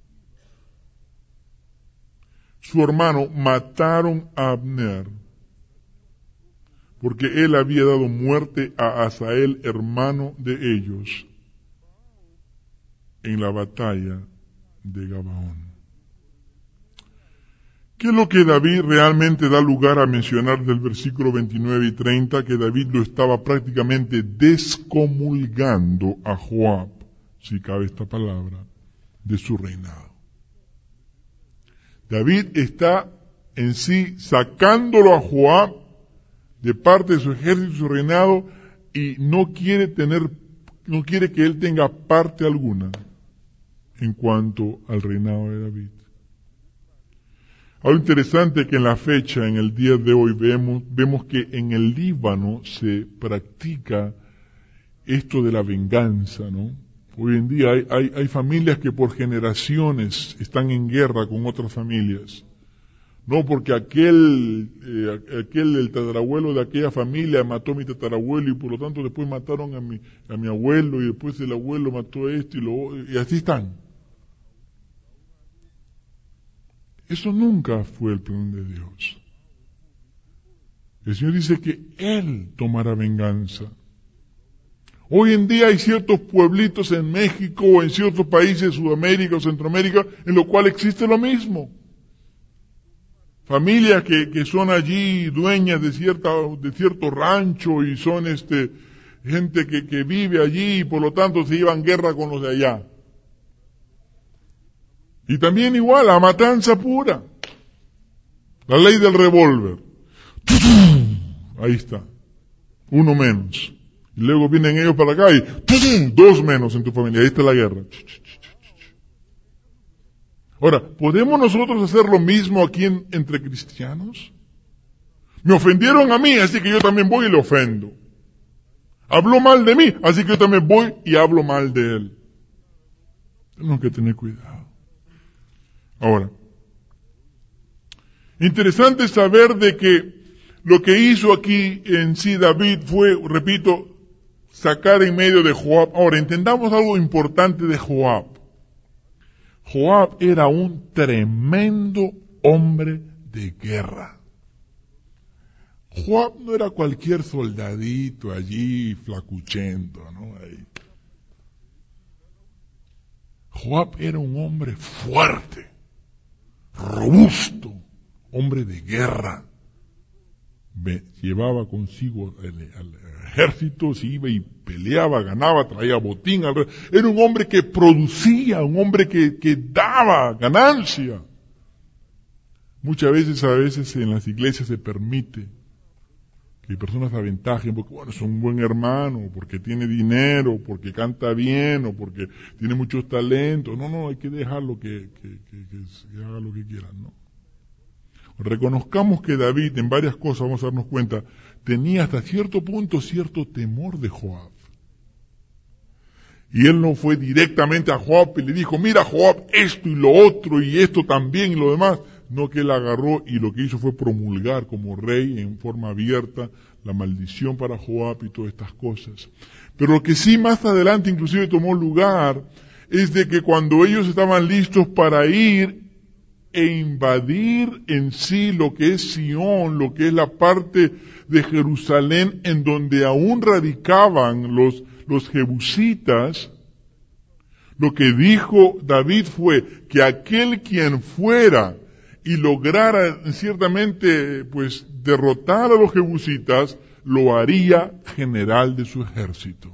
su hermano, mataron a Abner, porque él había dado muerte a Asael, hermano de ellos, en la batalla de Gabaón. ¿Qué es lo que David realmente da lugar a mencionar del versículo 29 y 30? Que David lo estaba prácticamente descomulgando a Joab, si cabe esta palabra, de su reinado. David está en sí sacándolo a Joab de parte de su ejército y su reinado, y no quiere que él tenga parte alguna en cuanto al reinado de David. Algo interesante que en la fecha, en el día de hoy, vemos que en el Líbano se practica esto de la venganza, ¿no? Hoy en día hay familias que por generaciones están en guerra con otras familias. No, porque el tatarabuelo de aquella familia mató a mi tatarabuelo y por lo tanto después mataron a mi abuelo y después el abuelo mató a este y así están. Eso nunca fue el plan de Dios. El Señor dice que Él tomará venganza. Hoy en día hay ciertos pueblitos en México o en ciertos países de Sudamérica o Centroamérica en los cuales existe lo mismo. Familias que son allí dueñas de cierto rancho y son gente que vive allí y por lo tanto se llevan guerra con los de allá. Y también igual, la matanza pura. La ley del revólver. Ahí está. Uno menos. Y luego vienen ellos para acá y dos menos en tu familia. Ahí está la guerra. Ahora, ¿podemos nosotros hacer lo mismo aquí entre cristianos? Me ofendieron a mí, así que yo también voy y le ofendo. Habló mal de mí, así que yo también voy y hablo mal de él. Tenemos que tener cuidado. Ahora, interesante saber de que lo que hizo aquí en sí David fue, repito, sacar en medio de Joab. Ahora, entendamos algo importante de Joab. Joab era un tremendo hombre de guerra. Joab no era cualquier soldadito allí flacuchento, ¿no? Ahí. Joab era un hombre fuerte, robusto, hombre de guerra. Llevaba consigo al ejército, se iba y peleaba, ganaba, traía botín. Era un hombre que producía, un hombre que daba ganancia. Muchas veces en las iglesias se permite que personas se aventajen porque, bueno, es un buen hermano, porque tiene dinero, porque canta bien, o porque tiene muchos talentos. No, hay que dejarlo que haga lo que quieran, ¿no? Reconozcamos que David, en varias cosas, vamos a darnos cuenta, tenía hasta cierto punto cierto temor de Joab. Y él no fue directamente a Joab y le dijo, mira Joab, esto y lo otro, y esto también y lo demás. No, que él agarró y lo que hizo fue promulgar como rey en forma abierta la maldición para Joab y todas estas cosas. Pero lo que sí más adelante inclusive tomó lugar es de que cuando ellos estaban listos para ir e invadir en sí lo que es Sión, lo que es la parte de Jerusalén en donde aún radicaban los jebusitas, lo que dijo David fue que aquel quien fuera y lograra ciertamente pues derrotar a los jebusitas, lo haría general de su ejército.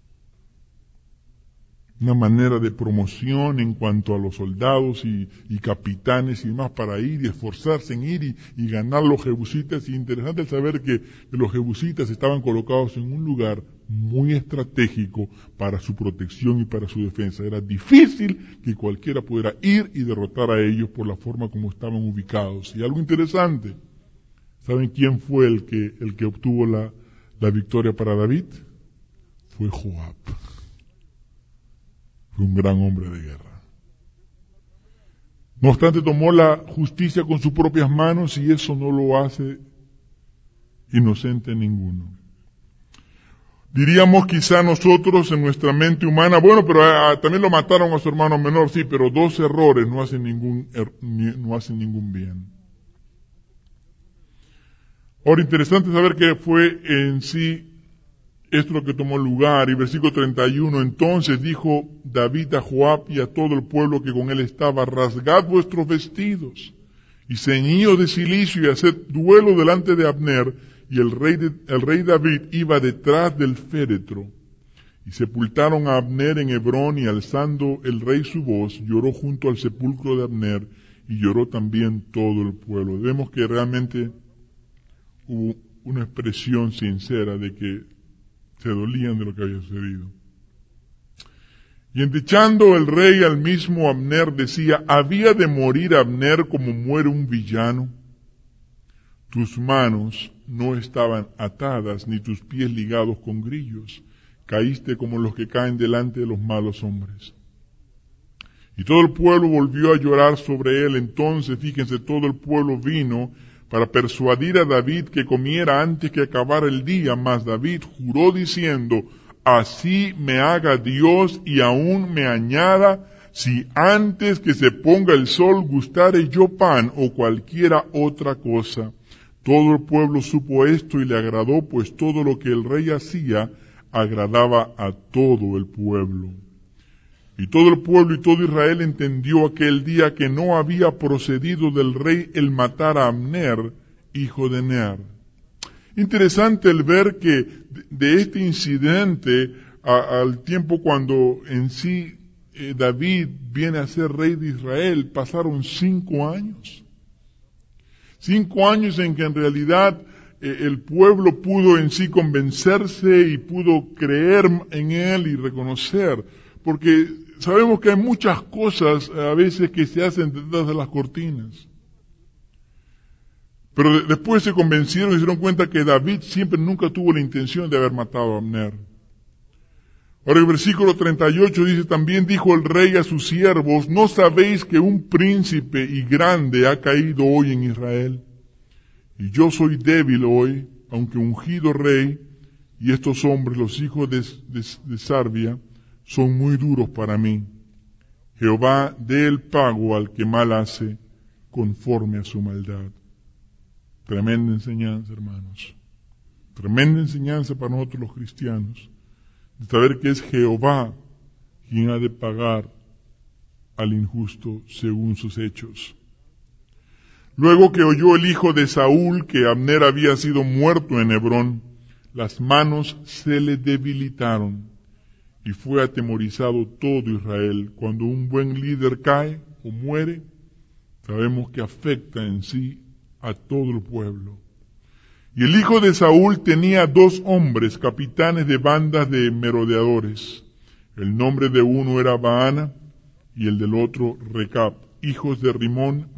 Una manera de promoción en cuanto a los soldados y capitanes y demás para ir y esforzarse en ir y ganar los jebusitas. Y interesante el saber que los jebusitas estaban colocados en un lugar muy estratégico para su protección y para su defensa. Era difícil que cualquiera pudiera ir y derrotar a ellos por la forma como estaban ubicados. Y algo interesante, ¿saben quién fue el que obtuvo la victoria para David? Fue Joab. Fue un gran hombre de guerra. No obstante, tomó la justicia con sus propias manos y eso no lo hace inocente ninguno. Diríamos quizá nosotros en nuestra mente humana, bueno, pero también lo mataron a su hermano menor, sí, pero 2 errores no hacen ningún bien. Ahora, interesante saber que fue en sí esto lo que tomó lugar. Y versículo 31, entonces dijo David a Joab y a todo el pueblo que con él estaba, rasgad vuestros vestidos y ceñíos de cilicio y haced duelo delante de Abner. Y el rey David iba detrás del féretro. Y sepultaron a Abner en Hebrón, y alzando el rey su voz, lloró junto al sepulcro de Abner, y lloró también todo el pueblo. Vemos que realmente hubo una expresión sincera de que se dolían de lo que había sucedido. Y endechando el rey al mismo Abner decía, ¿había de morir Abner como muere un villano? Tus manos no estaban atadas, ni tus pies ligados con grillos. Caíste como los que caen delante de los malos hombres. Y todo el pueblo volvió a llorar sobre él. Entonces, fíjense, todo el pueblo vino para persuadir a David que comiera antes que acabara el día. Mas David juró diciendo, así me haga Dios y aún me añada, si antes que se ponga el sol gustare yo pan o cualquiera otra cosa. Todo el pueblo supo esto y le agradó, pues todo lo que el rey hacía agradaba a todo el pueblo. Y todo el pueblo y todo Israel entendió aquel día que no había procedido del rey el matar a Abner, hijo de Ner. Interesante el ver que de este incidente al tiempo cuando en sí David viene a ser rey de Israel, pasaron 5 años. 5 años en que en realidad el pueblo pudo en sí convencerse y pudo creer en él y reconocer, porque sabemos que hay muchas cosas a veces que se hacen detrás de las cortinas. Pero después se convencieron y se dieron cuenta que David nunca tuvo la intención de haber matado a Abner. Ahora el versículo 38 dice, también dijo el rey a sus siervos, ¿no sabéis que un príncipe y grande ha caído hoy en Israel? Y yo soy débil hoy, aunque ungido rey, y estos hombres, los hijos de Sarbia, son muy duros para mí. Jehová dé el pago al que mal hace, conforme a su maldad. Tremenda enseñanza, hermanos. Tremenda enseñanza para nosotros los cristianos, de saber que es Jehová quien ha de pagar al injusto según sus hechos. Luego que oyó el hijo de Saúl que Abner había sido muerto en Hebrón, las manos se le debilitaron y fue atemorizado todo Israel. Cuando un buen líder cae o muere, sabemos que afecta en sí a todo el pueblo. Y el hijo de Saúl tenía 2 hombres, capitanes de bandas de merodeadores. El nombre de uno era Baana y el del otro Recab, hijos de Rimón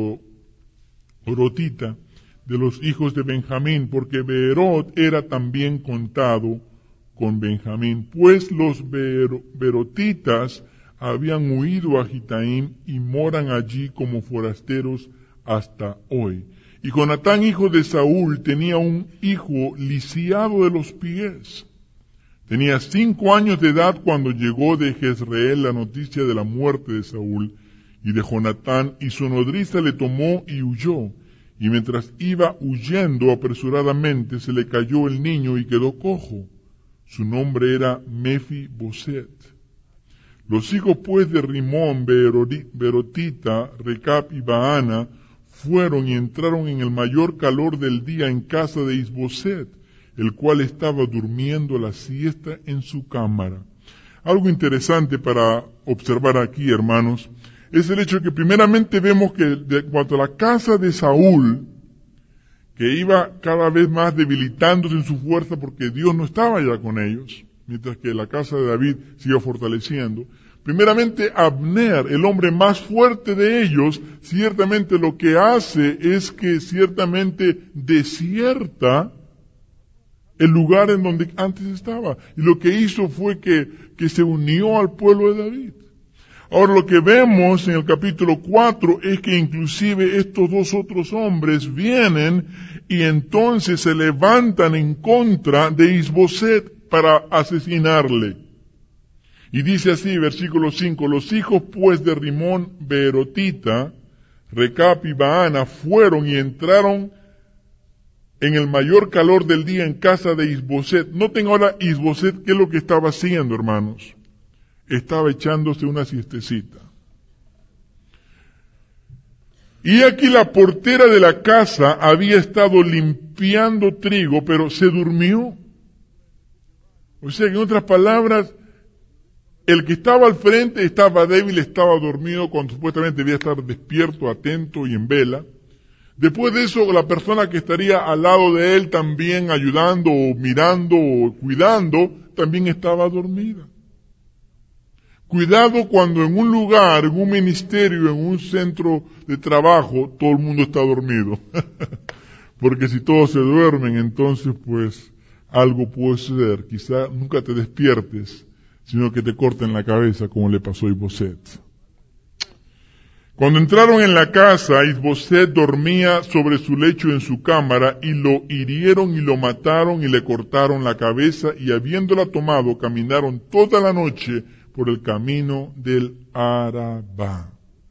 Beerotita, de los hijos de Benjamín, porque Beerot era también contado con Benjamín, pues los beerotitas habían huido a Gitaim y moran allí como forasteros hasta hoy. Y Jonatán, hijo de Saúl, tenía un hijo lisiado de los pies. Tenía 5 años de edad cuando llegó de Jezreel la noticia de la muerte de Saúl y de Jonatán, y su nodriza le tomó y huyó. Y mientras iba huyendo apresuradamente, se le cayó el niño y quedó cojo. Su nombre era Mefiboset. Los hijos pues de Rimón, Beerotita, Recab y Baana, fueron y entraron en el mayor calor del día en casa de Isboset, el cual estaba durmiendo la siesta en su cámara. Algo interesante para observar aquí, hermanos, es el hecho de que primeramente vemos que de cuanto a la casa de Saúl, que iba cada vez más debilitándose en su fuerza porque Dios no estaba ya con ellos, mientras que la casa de David se iba fortaleciendo. Primeramente, Abner, el hombre más fuerte de ellos, ciertamente lo que hace es que ciertamente desierta el lugar en donde antes estaba. Y lo que hizo fue que se unió al pueblo de David. Ahora lo que vemos en el capítulo 4 es que inclusive estos 2 otros hombres vienen y entonces se levantan en contra de Isboset, para asesinarle. Y dice así, versículo 5, los hijos pues de Rimón Beerotita, Recab y Baana, fueron y entraron en el mayor calor del día en casa de Isboset. Noten ahora Isboset, ¿qué es lo que estaba haciendo, hermanos? Estaba echándose una siestecita. Y aquí la portera de la casa había estado limpiando trigo, pero se durmió. O sea que en otras palabras, el que estaba al frente estaba débil, estaba dormido, cuando supuestamente debía estar despierto, atento y en vela. Después de eso, la persona que estaría al lado de él también ayudando, o mirando, o cuidando, también estaba dormida. Cuidado cuando en un lugar, en un ministerio, en un centro de trabajo, todo el mundo está dormido. Porque si todos se duermen, entonces pues algo puede suceder. Quizá nunca te despiertes, sino que te corten la cabeza, como le pasó a Isboset. Cuando entraron en la casa, Isboset dormía sobre su lecho en su cámara, y lo hirieron y lo mataron y le cortaron la cabeza, y habiéndola tomado, caminaron toda la noche por el camino del Arabá.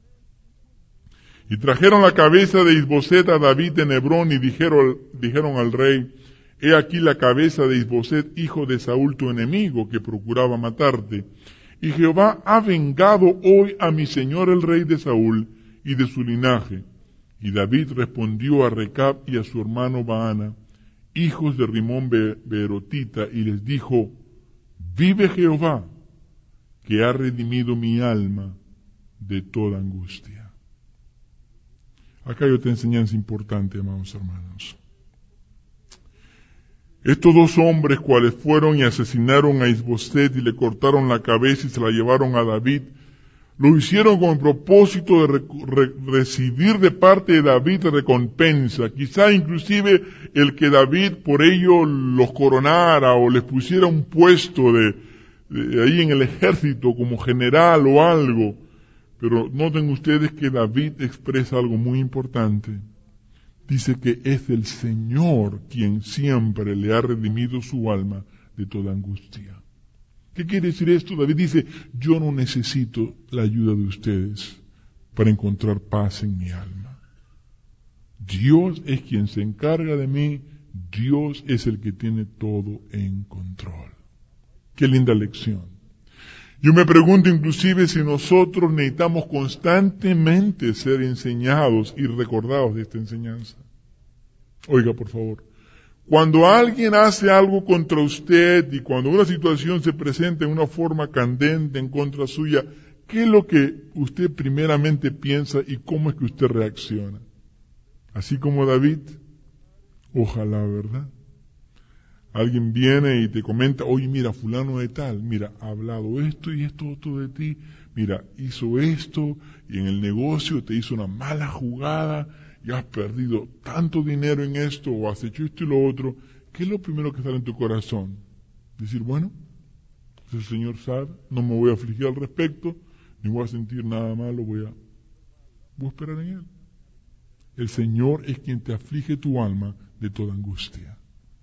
Y trajeron la cabeza de Isboset a David en Hebrón, y dijeron al rey, he aquí la cabeza de Isboset, hijo de Saúl tu enemigo, que procuraba matarte. Y Jehová ha vengado hoy a mi señor el rey de Saúl y de su linaje. Y David respondió a Recab y a su hermano Baana, hijos de Rimón Beerotita, y les dijo, vive Jehová, que ha redimido mi alma de toda angustia. Acá hay otra enseñanza importante, amados hermanos. Estos dos hombres, cuales fueron y asesinaron a Isboset y le cortaron la cabeza y se la llevaron a David, lo hicieron con el propósito de recibir de parte de David recompensa. Quizá inclusive el que David por ello los coronara o les pusiera un puesto de ahí en el ejército como general o algo. Pero noten ustedes que David expresa algo muy importante. Dice que es el Señor quien siempre le ha redimido su alma de toda angustia. ¿Qué quiere decir esto? David dice, yo no necesito la ayuda de ustedes para encontrar paz en mi alma. Dios es quien se encarga de mí, Dios es el que tiene todo en control. Qué linda lección. Yo me pregunto inclusive si nosotros necesitamos constantemente ser enseñados y recordados de esta enseñanza. Oiga, por favor, cuando alguien hace algo contra usted y cuando una situación se presenta en una forma candente en contra suya, ¿qué es lo que usted primeramente piensa y cómo es que usted reacciona? Así como David, ojalá, ¿verdad? Alguien viene y te comenta, oye, mira, fulano de tal, mira, ha hablado esto y esto otro de ti, mira, hizo esto y en el negocio te hizo una mala jugada y has perdido tanto dinero en esto o has hecho esto y lo otro. ¿Qué es lo primero que sale en tu corazón? Decir, bueno, el Señor sabe, no me voy a afligir al respecto, ni voy a sentir nada malo, voy a esperar en Él. El Señor es quien te aflige tu alma de toda angustia.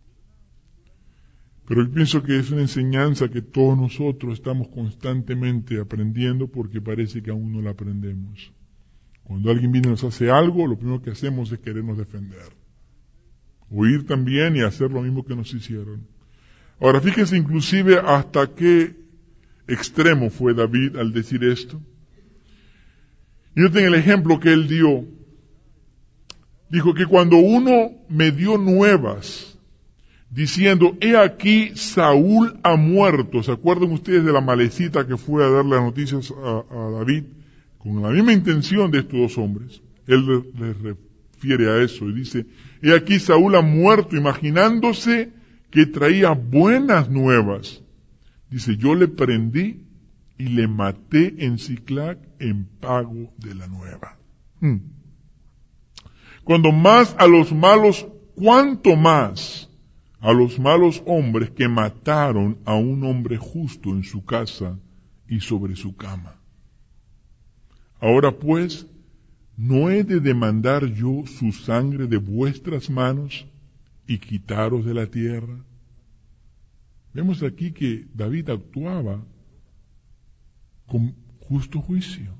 Pero yo pienso que es una enseñanza que todos nosotros estamos constantemente aprendiendo porque parece que aún no la aprendemos. Cuando alguien viene y nos hace algo, lo primero que hacemos es querernos defender. Huir también y hacer lo mismo que nos hicieron. Ahora, fíjense inclusive hasta qué extremo fue David al decir esto. Y noten el ejemplo que él dio. Dijo que cuando uno me dio nuevas diciendo, he aquí Saúl ha muerto. ¿Se acuerdan ustedes de la malecita que fue a dar las noticias a David? Con la misma intención de estos dos hombres. Él les refiere a eso y dice, he aquí Saúl ha muerto, imaginándose que traía buenas nuevas. Dice, yo le prendí y le maté en Siclag en pago de la nueva. Cuando más a los malos, cuánto más a los malos hombres que mataron a un hombre justo en su casa y sobre su cama. Ahora pues, ¿no he de demandar yo su sangre de vuestras manos y quitaros de la tierra? Vemos aquí que David actuaba con justo juicio.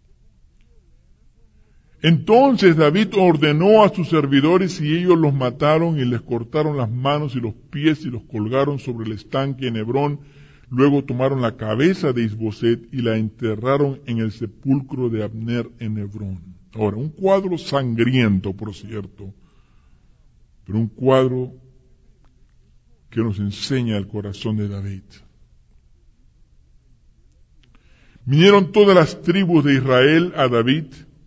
Entonces David ordenó a sus servidores y ellos los mataron y les cortaron las manos y los pies y los colgaron sobre el estanque en Hebrón. Luego tomaron la cabeza de Isboset y la enterraron en el sepulcro de Abner en Hebrón. Ahora, un cuadro sangriento, por cierto, pero un cuadro que nos enseña el corazón de David. Vinieron todas las tribus de Israel a David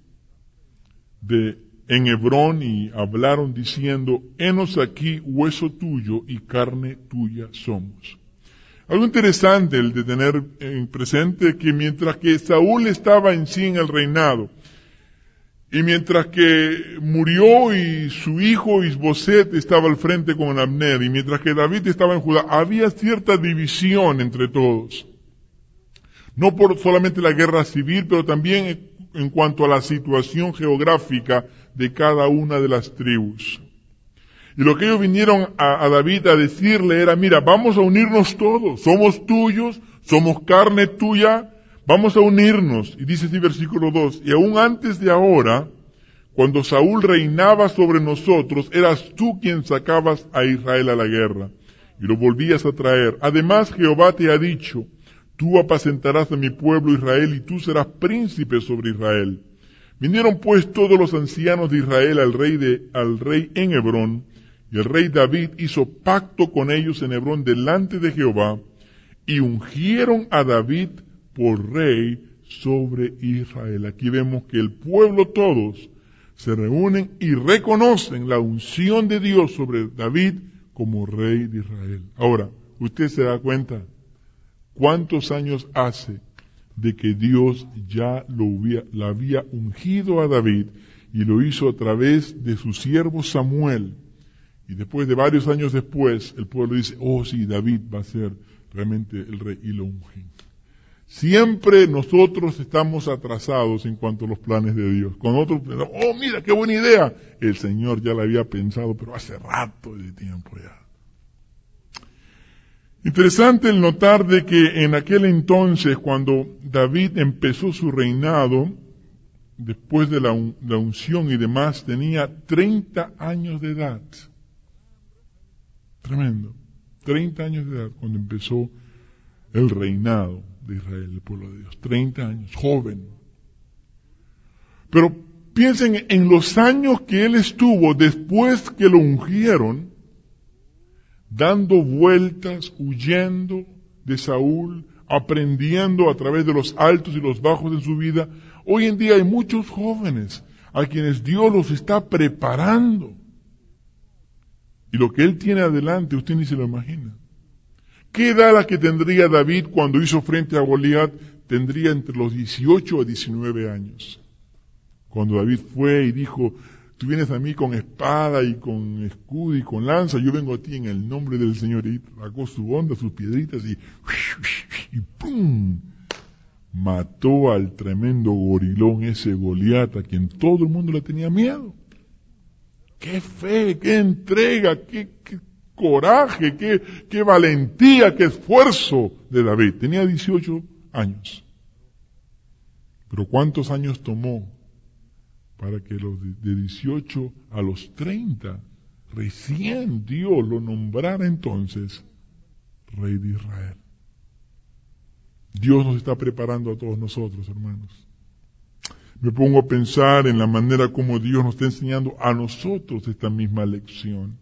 en Hebrón y hablaron diciendo: henos aquí hueso tuyo y carne tuya somos. Algo interesante el de tener en presente que mientras que Saúl estaba en sí en el reinado, y mientras que murió y su hijo Isboset estaba al frente con Abner, y mientras que David estaba en Judá, había cierta división entre todos. No por solamente la guerra civil, pero también en cuanto a la situación geográfica de cada una de las tribus. Y lo que ellos vinieron a David a decirle era: mira, vamos a unirnos todos, somos tuyos, somos carne tuya, vamos a unirnos. Y dice así versículo 2, y aún antes de ahora, cuando Saúl reinaba sobre nosotros, eras tú quien sacabas a Israel a la guerra, y lo volvías a traer. Además Jehová te ha dicho: tú apacentarás a mi pueblo Israel, y tú serás príncipe sobre Israel. Vinieron pues todos los ancianos de Israel al rey en Hebrón, y el rey David hizo pacto con ellos en Hebrón delante de Jehová, y ungieron a David por rey sobre Israel. Aquí vemos que el pueblo todos se reúnen y reconocen la unción de Dios sobre David como rey de Israel. Ahora, usted se da cuenta cuántos años hace de que Dios ya la había ungido a David, y lo hizo a través de su siervo Samuel. Y después de varios años después, el pueblo dice: oh sí, David va a ser realmente el rey, y lo ungen. Siempre nosotros estamos atrasados en cuanto a los planes de Dios. Cuando nosotros pensamos: oh mira, qué buena idea, el Señor ya la había pensado, pero hace rato de tiempo ya. Interesante el notar de que en aquel entonces, cuando David empezó su reinado, después de la unción y demás, tenía 30 años de edad. Tremendo. 30 años de edad cuando empezó el reinado de Israel, el pueblo de Dios. 30 años, joven. Pero piensen en los años que él estuvo después que lo ungieron, dando vueltas, huyendo de Saúl, aprendiendo a través de los altos y los bajos de su vida. Hoy en día hay muchos jóvenes a quienes Dios los está preparando. Y lo que él tiene adelante, usted ni se lo imagina. ¿Qué edad la que tendría David cuando hizo frente a Goliat? Tendría entre los 18 a 19 años. Cuando David fue y dijo: tú vienes a mí con espada y con escudo y con lanza, yo vengo a ti en el nombre del Señor. Y sacó su onda, sus piedritas y ¡pum! Mató al tremendo gorilón ese Goliat, a quien todo el mundo le tenía miedo. ¡Qué fe, qué entrega, qué coraje, qué valentía, qué esfuerzo de David! Tenía 18 años. Pero ¿cuántos años tomó para que de 18 a los 30, recién Dios lo nombrara entonces rey de Israel? Dios nos está preparando a todos nosotros, hermanos. Me pongo a pensar en la manera como Dios nos está enseñando a nosotros esta misma lección.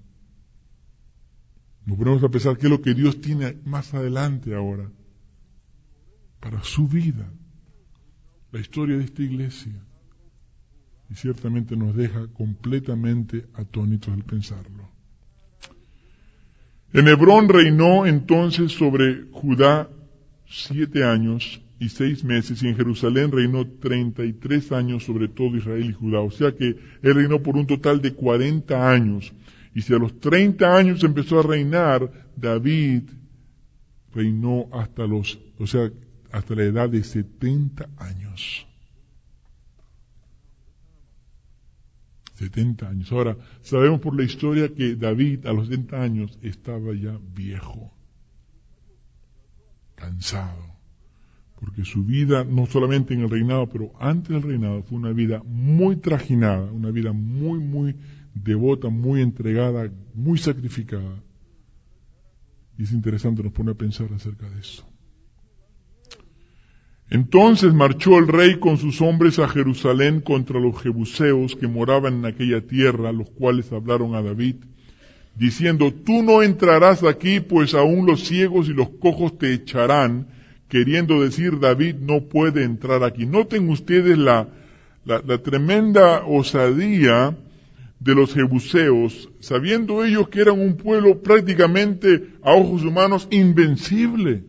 Nos ponemos a pensar qué es lo que Dios tiene más adelante ahora para su vida, la historia de esta iglesia. Y ciertamente nos deja completamente atónitos al pensarlo. En Hebrón reinó entonces sobre Judá 7 años y 6 meses, y en Jerusalén reinó 33 años sobre todo Israel y Judá. O sea que él reinó por un total de 40 años. Y si a los 30 años empezó a reinar, David reinó hasta la edad de 70 años. 70 años. Ahora, sabemos por la historia que David a los 70 años estaba ya viejo. cansado. Porque su vida, no solamente en el reinado, pero antes del reinado, fue una vida muy trajinada, una vida muy, muy devota, muy entregada, muy sacrificada. Y es interesante, nos pone a pensar acerca de eso. Entonces marchó el rey con sus hombres a Jerusalén contra los jebuseos que moraban en aquella tierra, los cuales hablaron a David, diciendo, tú no entrarás aquí, pues aún los ciegos y los cojos te echarán, queriendo decir, David no puede entrar aquí. Noten ustedes la tremenda osadía de los jebuseos, sabiendo ellos que eran un pueblo prácticamente a ojos humanos invencible.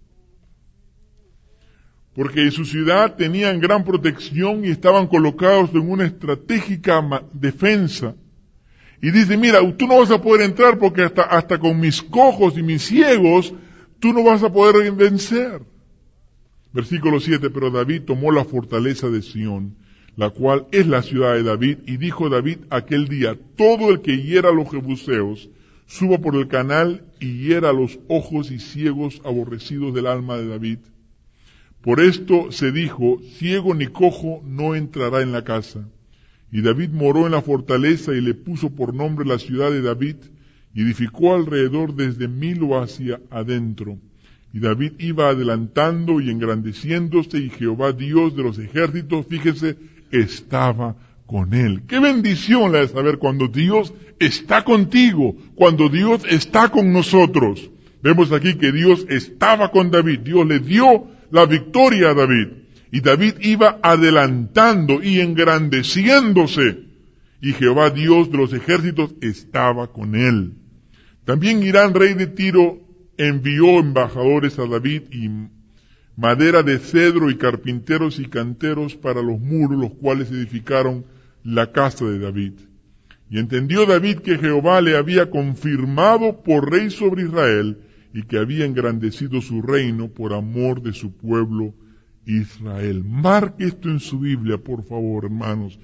Porque en su ciudad tenían gran protección y estaban colocados en una estratégica defensa. Y dice, mira, tú no vas a poder entrar porque hasta con mis cojos y mis ciegos, tú no vas a poder vencer. Versículo 7, pero David tomó la fortaleza de Sión, la cual es la ciudad de David, y dijo David aquel día, todo el que hiera a los jebuseos, suba por el canal y hiera a los ojos y ciegos aborrecidos del alma de David. Por esto se dijo, ciego ni cojo no entrará en la casa. Y David moró en la fortaleza y le puso por nombre la ciudad de David, y edificó alrededor desde Milo hacia adentro. Y David iba adelantando y engrandeciéndose, y Jehová Dios de los ejércitos, fíjese, estaba con él. Qué bendición la de saber cuando Dios está contigo, cuando Dios está con nosotros. Vemos aquí que Dios estaba con David, Dios le dio la victoria a David. Y David iba adelantando y engrandeciéndose. Y Jehová Dios de los ejércitos estaba con él. También Hirán, rey de Tiro, envió embajadores a David y madera de cedro y carpinteros y canteros para los muros, los cuales edificaron la casa de David. Y entendió David que Jehová le había confirmado por rey sobre Israel, y que había engrandecido su reino por amor de su pueblo Israel. Marque esto en su Biblia, por favor, hermanos.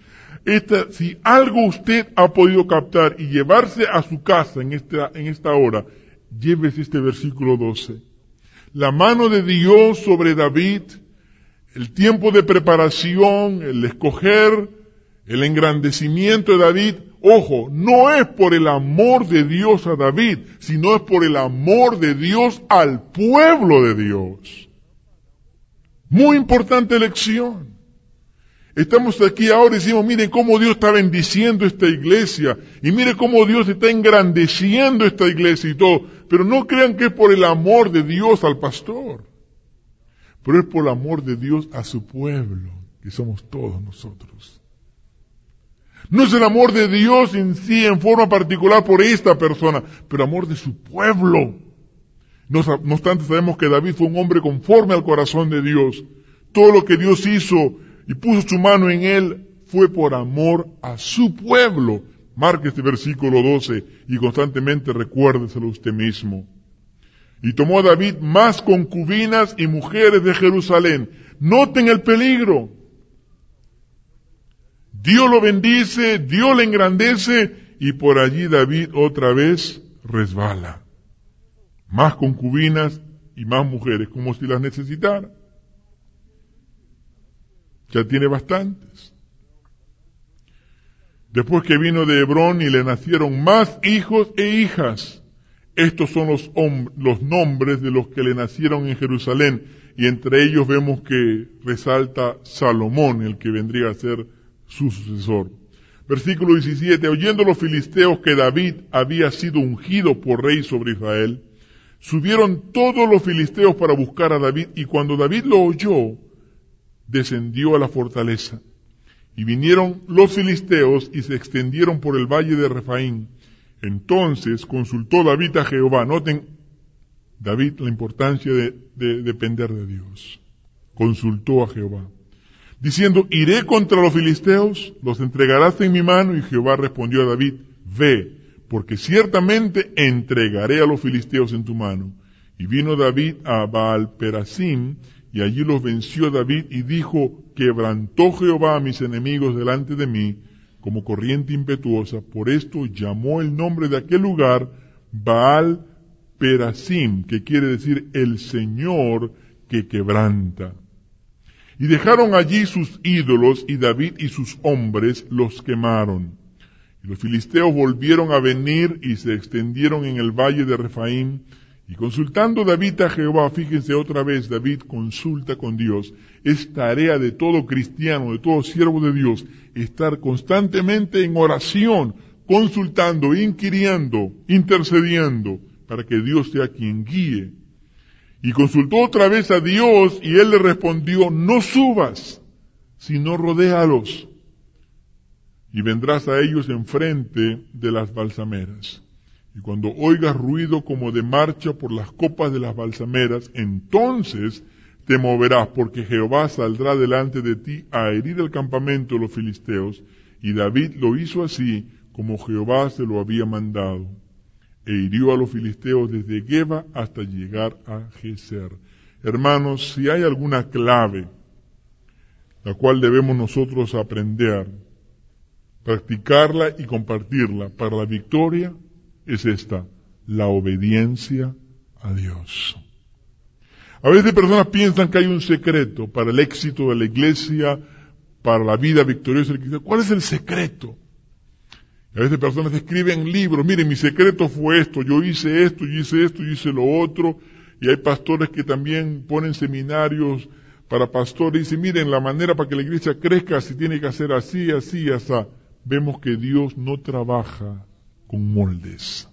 Si algo usted ha podido captar y llevarse a su casa en esta hora, llévese este versículo 12. La mano de Dios sobre David, el tiempo de preparación, el escoger, el engrandecimiento de David. Ojo, no es por el amor de Dios a David, sino es por el amor de Dios al pueblo de Dios. Muy importante lección. Estamos aquí ahora y decimos, mire cómo Dios está bendiciendo esta iglesia, y mire cómo Dios está engrandeciendo esta iglesia y todo, pero no crean que es por el amor de Dios al pastor, pero es por el amor de Dios a su pueblo, que somos todos nosotros. No es el amor de Dios en sí, en forma particular por esta persona, pero amor de su pueblo. No obstante, sabemos que David fue un hombre conforme al corazón de Dios. Todo lo que Dios hizo y puso su mano en él fue por amor a su pueblo. Marque este versículo 12 y constantemente recuérdeselo usted mismo. Y tomó David más concubinas y mujeres de Jerusalén. Noten el peligro. Dios lo bendice, Dios le engrandece, y por allí David otra vez resbala. Más concubinas y más mujeres, como si las necesitara. Ya tiene bastantes. Después que vino de Hebrón y le nacieron más hijos e hijas. Estos son los nombres de los que le nacieron en Jerusalén, y entre ellos vemos que resalta Salomón, el que vendría a ser su sucesor. Versículo 17, oyendo los filisteos que David había sido ungido por rey sobre Israel, subieron todos los filisteos para buscar a David, y cuando David lo oyó, descendió a la fortaleza. Y vinieron los filisteos y se extendieron por el valle de Refaín. Entonces consultó David a Jehová. Noten, David, la importancia de depender de Dios. Consultó a Jehová, diciendo, iré contra los filisteos, los entregarás en mi mano. Y Jehová respondió a David, ve, porque ciertamente entregaré a los filisteos en tu mano. Y vino David a Baal-Perasim, y allí los venció David, y dijo, quebrantó Jehová a mis enemigos delante de mí, como corriente impetuosa. Por esto llamó el nombre de aquel lugar Baal Perasim, que quiere decir el Señor que quebranta. Y dejaron allí sus ídolos, y David y sus hombres los quemaron. Y los filisteos volvieron a venir y se extendieron en el valle de Refaim. Y consultando David a Jehová, fíjense otra vez, David consulta con Dios. Es tarea de todo cristiano, de todo siervo de Dios, estar constantemente en oración, consultando, inquiriendo, intercediendo, para que Dios sea quien guíe. Y consultó otra vez a Dios, y él le respondió, no subas, sino rodéalos, y vendrás a ellos enfrente de las balsameras. Y cuando oigas ruido como de marcha por las copas de las balsameras, entonces te moverás, porque Jehová saldrá delante de ti a herir el campamento de los filisteos. Y David lo hizo así, como Jehová se lo había mandado. E hirió a los filisteos desde Geba hasta llegar a Geser. Hermanos, si hay alguna clave, la cual debemos nosotros aprender, practicarla y compartirla para la victoria, es esta: la obediencia a Dios. A veces personas piensan que hay un secreto para el éxito de la iglesia, para la vida victoriosa de la iglesia. ¿Cuál es el secreto? A veces personas escriben libros, miren, mi secreto fue esto, yo hice esto, yo hice esto, yo hice lo otro, y hay pastores que también ponen seminarios para pastores y dicen, miren, la manera para que la iglesia crezca, si tiene que hacer así, así, así. Vemos que Dios no trabaja con moldes.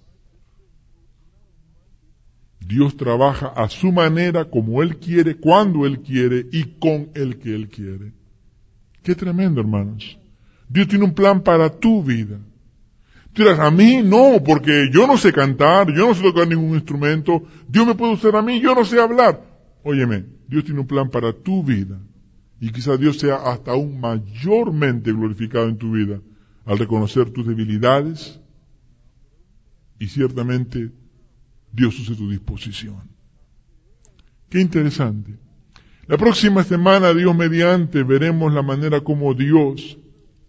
Dios trabaja a su manera, como Él quiere, cuando Él quiere y con el que Él quiere. Qué tremendo, hermanos. Dios tiene un plan para tu vida. Tú dirás, a mí no, porque yo no sé cantar, yo no sé tocar ningún instrumento, Dios me puede usar a mí, yo no sé hablar. Óyeme, Dios tiene un plan para tu vida, y quizás Dios sea hasta aún mayormente glorificado en tu vida, al reconocer tus debilidades, y ciertamente Dios use tu disposición. Qué interesante. La próxima semana, Dios mediante, veremos la manera como Dios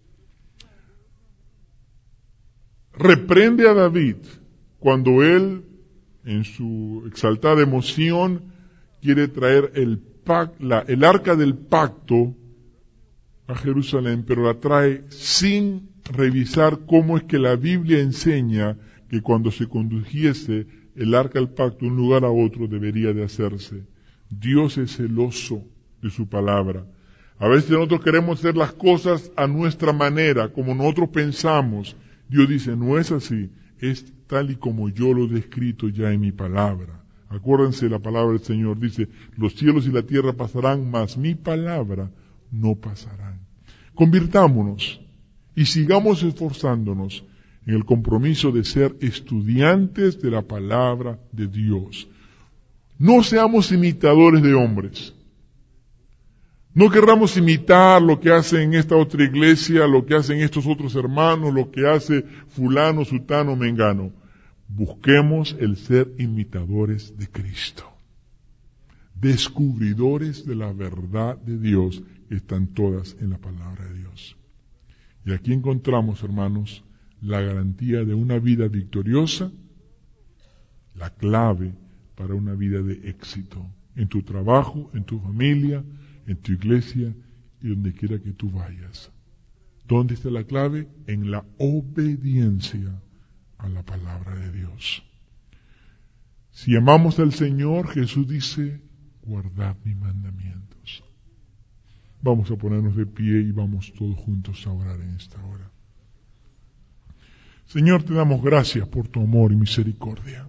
reprende a David cuando él, en su exaltada emoción, quiere traer el arca del pacto a Jerusalén, pero la trae sin revisar cómo es que la Biblia enseña que cuando se condujese el arca del pacto de un lugar a otro debería de hacerse. Dios es celoso de su palabra. A veces nosotros queremos hacer las cosas a nuestra manera, como nosotros pensamos. Dios dice, no es así, es tal y como yo lo he descrito ya en mi palabra. Acuérdense, la palabra del Señor dice, los cielos y la tierra pasarán, mas mi palabra no pasarán. Convirtámonos y sigamos esforzándonos en el compromiso de ser estudiantes de la palabra de Dios. No seamos imitadores de hombres. No querramos imitar lo que hace en esta otra iglesia, lo que hacen estos otros hermanos, lo que hace fulano, sutano, mengano. Busquemos el ser imitadores de Cristo. Descubridores de la verdad de Dios, que están todas en la palabra de Dios. Y aquí encontramos, hermanos, la garantía de una vida victoriosa, la clave para una vida de éxito, en tu trabajo, en tu familia, en tu iglesia y donde quiera que tú vayas. ¿Dónde está la clave? En la obediencia a la palabra de Dios. Si amamos al Señor, Jesús dice, guardad mis mandamientos. Vamos a ponernos de pie y vamos todos juntos a orar en esta hora. Señor, te damos gracias por tu amor y misericordia.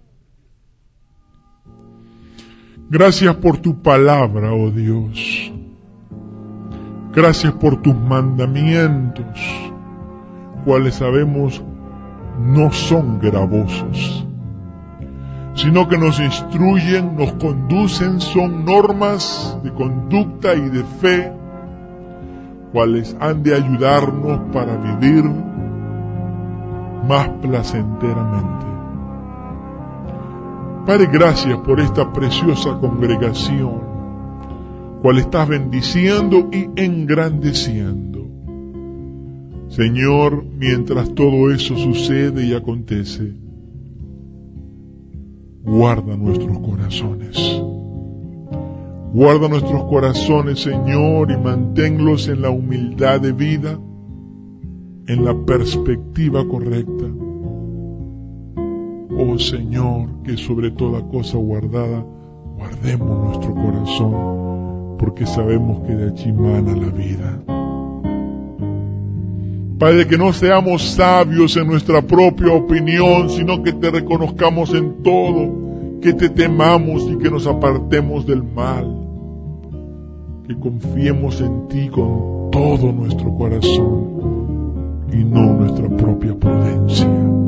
Gracias por tu palabra, oh Dios. Gracias por tus mandamientos, cuales sabemos no son gravosos, sino que nos instruyen, nos conducen, son normas de conducta y de fe, cuales han de ayudarnos para vivir más placenteramente. Padre, gracias por esta preciosa congregación, cual estás bendiciendo y engrandeciendo. Señor, mientras todo eso sucede y acontece, guarda nuestros corazones. Guarda nuestros corazones, Señor, y manténlos en la humildad de vida, en la perspectiva correcta. Oh Señor, que sobre toda cosa guardada, guardemos nuestro corazón, porque sabemos que de allí mana la vida. Padre, que no seamos sabios en nuestra propia opinión, sino que te reconozcamos en todo, que te temamos y que nos apartemos del mal, que confiemos en ti con todo nuestro corazón y no nuestra propia prudencia.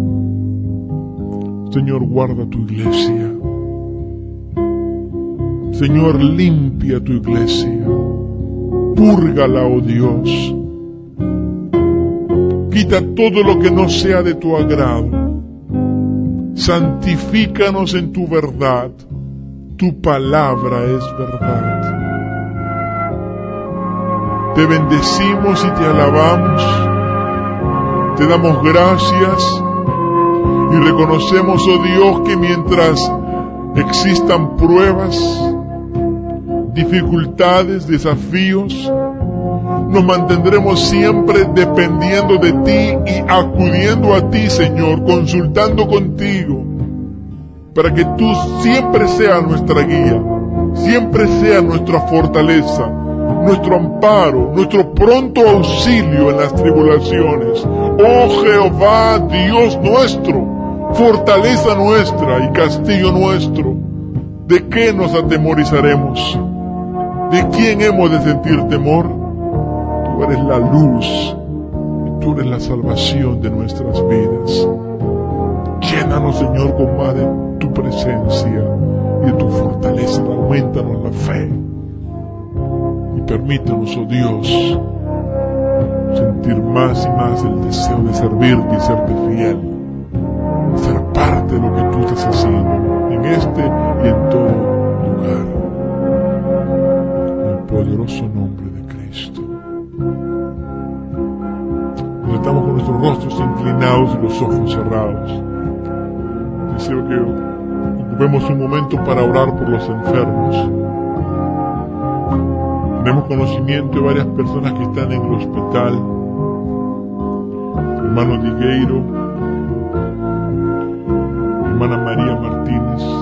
Señor, guarda tu iglesia. Señor, limpia tu iglesia. Púrgala, oh Dios. Quita todo lo que no sea de tu agrado. Santifícanos en tu verdad. Tu palabra es verdad. Te bendecimos y te alabamos. Te damos gracias y reconocemos, oh Dios, que mientras existan pruebas, dificultades, desafíos, nos mantendremos siempre dependiendo de ti y acudiendo a ti, Señor, consultando contigo, para que tú siempre seas nuestra guía, siempre seas nuestra fortaleza, nuestro amparo, nuestro pronto auxilio en las tribulaciones. Oh Jehová, Dios nuestro, fortaleza nuestra y castillo nuestro, ¿de qué nos atemorizaremos? ¿De quién hemos de sentir temor? Tú eres la luz, tú eres la salvación de nuestras vidas. Llénanos, Señor, con más de tu presencia y de tu fortaleza. Aumentanos la fe y permítanos, oh Dios, sentir más y más el deseo de servirte y serte fiel, ser parte de lo que tú estás haciendo en este y en todo lugar. En el poderoso nombre de Cristo. Estamos con nuestros rostros inclinados y los ojos cerrados. Deseo que ocupemos un momento para orar por los enfermos. Tenemos conocimiento de varias personas que están en el hospital. Hermano Digueiro, hermana María Martínez,